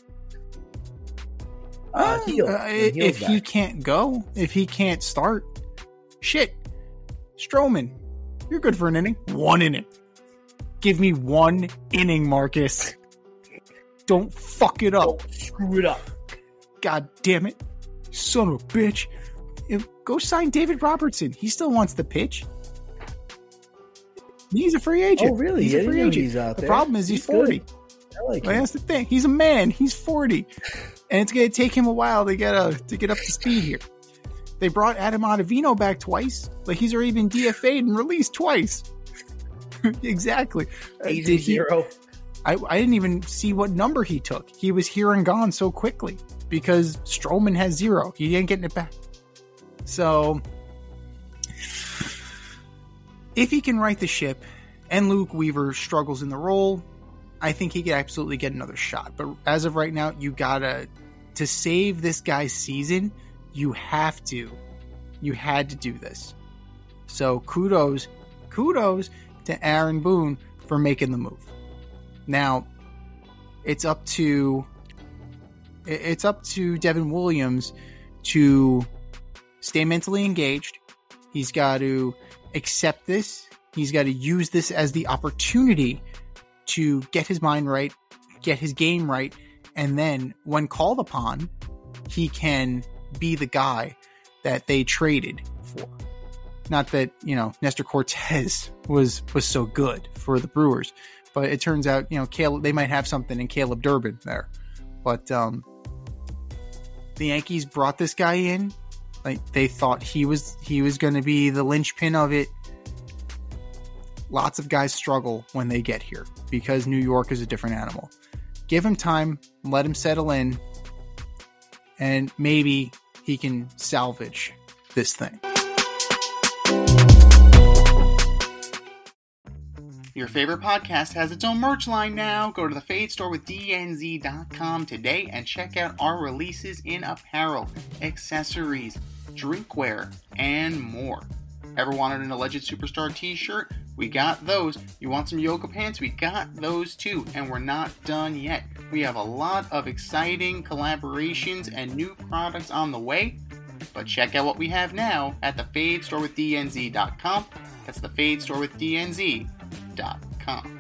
Uh, Heel. Uh, When Heel's if he back. can't go, if he can't start, shit. Stroman, you're good for an inning. One inning. Give me one inning, Marcus. Don't fuck it up. Don't screw it up. God damn it. Son of a bitch. If- Go sign David Robertson. He still wants the pitch. He's a free agent. Oh, really? He's I a didn't free know agent. he's out the there. problem is he's, He's good. forty. I like Like, him. that's the thing. He's a man. He's forty. And it's going to take him a while to get uh, to get up to speed here. They brought Adam Ottavino back twice. Like, he's already been D F A'd and released twice. Exactly. Uh, Agent Did he, Zero. I, I didn't even see what number he took. He was here and gone so quickly because Stroman has zero. He ain't getting it back. So, if he can right the ship and Luke Weaver struggles in the role, I think he could absolutely get another shot. But as of right now, you gotta, to save this guy's season, you have to, you had to do this. So kudos, kudos to Aaron Boone for making the move. Now, it's up to, it's up to Devin Williams to stay mentally engaged. He's got to accept this. He's got to use this as the opportunity to get his mind right, get his game right, and then when called upon, he can be the guy that they traded for. Not that, you know, Nestor Cortez was was so good for the Brewers, but it turns out, you know, Caleb, they might have something in Caleb Durbin there. But um, the Yankees brought this guy in, like they thought he was he was going to be the linchpin of it. Lots of guys struggle when they get here because New York is a different animal. Give him time, let him settle in, and maybe he can salvage this thing. Your favorite podcast has its own merch line now. Go to the Fade Store with D N Z dot com today and check out our releases in apparel, accessories, drinkware, and more. Ever wanted an Alleged Superstar t-shirt? We got those. You want some yoga pants? We got those too. And we're not done yet. We have a lot of exciting collaborations and new products on the way. But check out what we have now at the Fade Store with D N Z dot com. That's the Fade Store with D N Z dot com.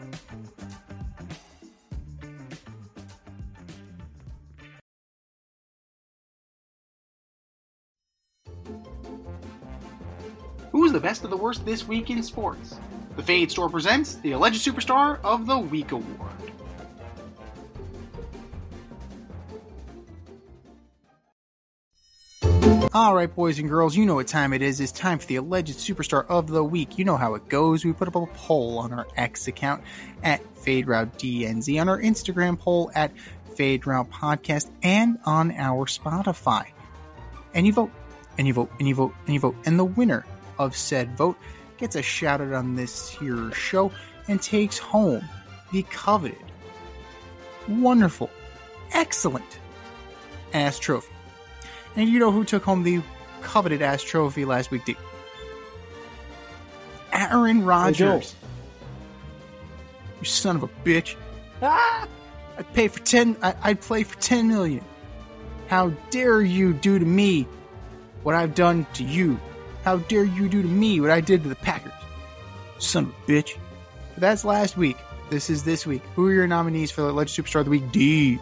Who's the best of the worst this week in sports? The Fade Store presents the Alleged Superstar of the Week Award. Alright, boys and girls, you know what time it is. It's time for the Alleged Superstar of the Week. You know how it goes. We put up a poll on our X account at FadeRouteDNZ, on our Instagram poll at FadeRoute Podcast, and on our Spotify. And you vote, and you vote, and you vote, and you vote. And the winner of said vote gets a shout out on this here show and takes home the coveted, wonderful, excellent ass trophy. And you know who took home the coveted ass trophy last week, D? Aaron Rodgers. You son of a bitch. Ah! I'd pay for ten. I, I'd play for ten million. How dare you do to me what I've done to you? How dare you do to me what I did to the Packers? Son of a bitch. But that's last week. This is this week. Who are your nominees for the Alleged Superstar of the Week, D?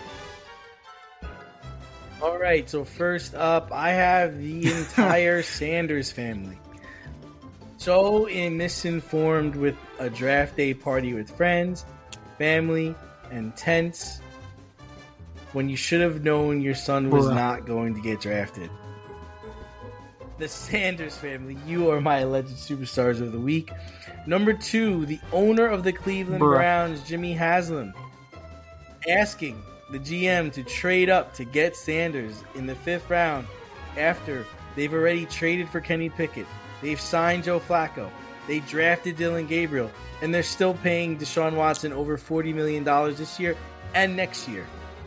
All right, so first up, I have the entire Sanders family. So in misinformed with a draft day party with friends, family, and tents, when you should have known your son was Bruh. not going to get drafted. The Sanders family, you are my Alleged Superstars of the Week. Number two, the owner of the Cleveland Bruh. Browns, Jimmy Haslam, asking the G M to trade up to get Sanders in the fifth round after they've already traded for Kenny Pickett. They've signed Joe Flacco. They drafted Dylan Gabriel. And they're still paying Deshaun Watson over forty million dollars this year and next year.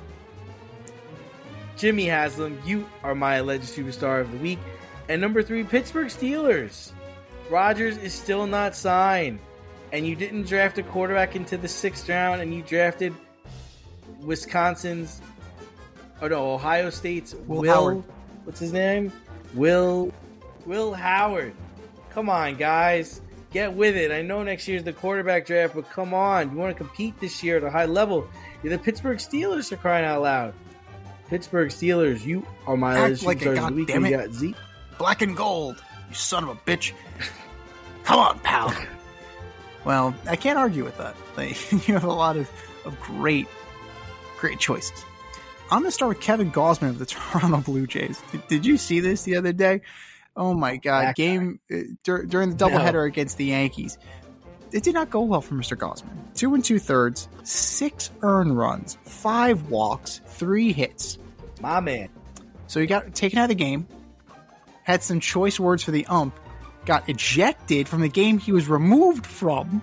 Jimmy Haslam, you are my Alleged Superstar of the Week. And number three, Pittsburgh Steelers. Rodgers is still not signed. And you didn't draft a quarterback into the sixth round, and you drafted Wisconsin's, or no, Ohio State's Will Will, Howard. what's his name? Will, Will Howard. Come on, guys. Get with it. I know next year's the quarterback draft, but come on. You want to compete this year at a high level. You're the Pittsburgh Steelers are crying out loud. Pittsburgh Steelers, you are my Act Alleged like it, Superstars of the Week. goddammit. You got Zeke. Black and gold, you son of a bitch. Come on, pal. Well, I can't argue with that. Like, you have a lot of, of great, great choices. I'm going to start with Kevin Gausman of the Toronto Blue Jays. Did, did you see this the other day? Oh, my God. That Game uh, dur- during the doubleheader No. against the Yankees. It did not go well for Mister Gausman. Two and two thirds, six earned runs, five walks, three hits. My man. So he got taken out of the game, had some choice words for the ump, got ejected from the game he was removed from,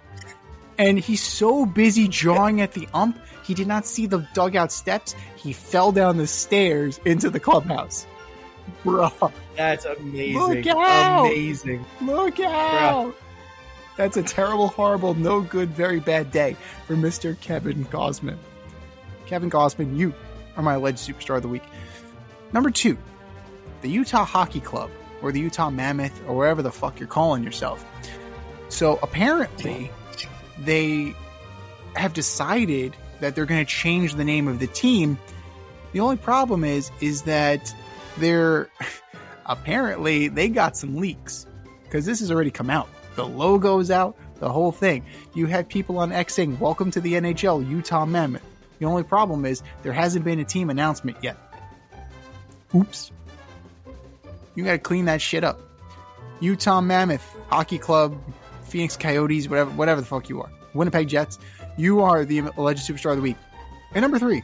and he's so busy jawing at the ump, he did not see the dugout steps. He fell down the stairs into the clubhouse. Bruh, That's amazing. Look out! Amazing. look out! That's a terrible, horrible, no good, very bad day for Mister Kevin Gausman. Kevin Gausman, you are my Alleged Superstar of the Week. Number two, the Utah Hockey Club, or the Utah Mammoth, or wherever the fuck you're calling yourself. So apparently, they have decided that they're going to change the name of the team. The only problem is, is that they're apparently they got some leaks, because this has already come out. The logo's out, the whole thing. You had people on X saying, "Welcome to the N H L, Utah Mammoth." The only problem is there hasn't been a team announcement yet. Oops. You got to clean that shit up. Utah Mammoth Hockey Club, Phoenix Coyotes, whatever, whatever the fuck you are. Winnipeg Jets. You are the Alleged Superstar of the Week. And number three,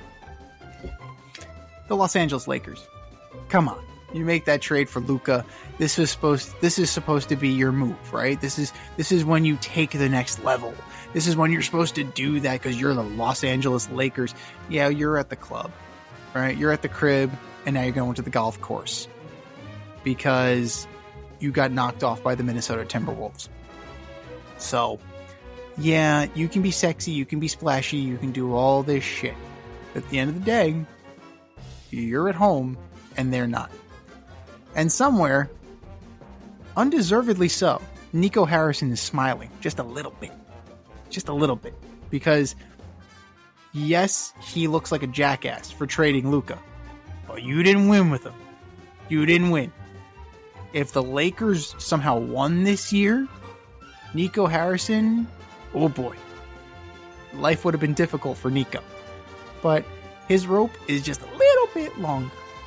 the Los Angeles Lakers. Come on, you make that trade for Luka. This is supposed. This is supposed to be your move, right? This is this is when you take the next level. This is when you're supposed to do that because you're the Los Angeles Lakers. Yeah, you're at the club, right? You're at the crib, and now you're going to the golf course because you got knocked off by the Minnesota Timberwolves. So, yeah, you can be sexy, you can be splashy, you can do all this shit. At the end of the day, you're at home, and they're not. And somewhere, undeservedly so, Nico Harrison is smiling just a little bit. Just a little bit. Because, yes, he looks like a jackass for trading Luka. But you didn't win with him. You didn't win. if the Lakers somehow won this year, Nico Harrison, oh boy, life would have been difficult for Nico. But his rope is just a little bit longer.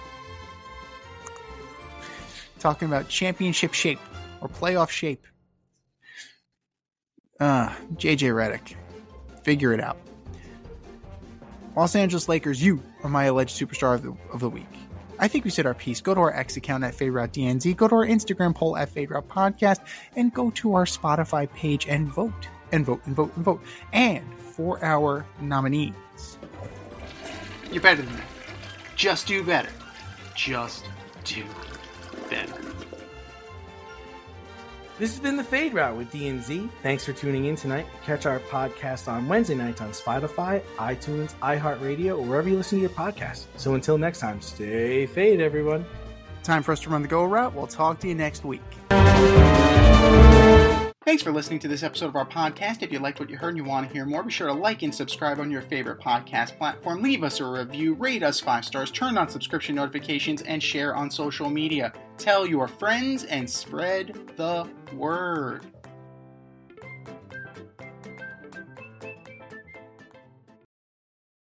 Talking about championship shape or playoff shape. Uh, J J Redick, figure it out. Los Angeles Lakers, you are my alleged superstar of the, of the week. I think we said our piece. Go to our X account at FadeRouteDNZ, go to our Instagram poll at FadeRoute Podcast, and go to our Spotify page and vote, and vote, and vote, and vote. And for our nominees. You're better than that. Just do better. Just do better. This has been the Fade Route with D N Z. Thanks for tuning in tonight. Catch our podcast on Wednesday nights on Spotify, iTunes, iHeartRadio, or wherever you listen to your podcast. So until next time, stay fade, everyone. Time for us to run the go route. We'll talk to you next week. Thanks for listening to this episode of our podcast. If you liked what you heard and you want to hear more, be sure to like and subscribe on your favorite podcast platform. Leave us a review, rate us five stars, turn on subscription notifications, and share on social media. Tell your friends and spread the word.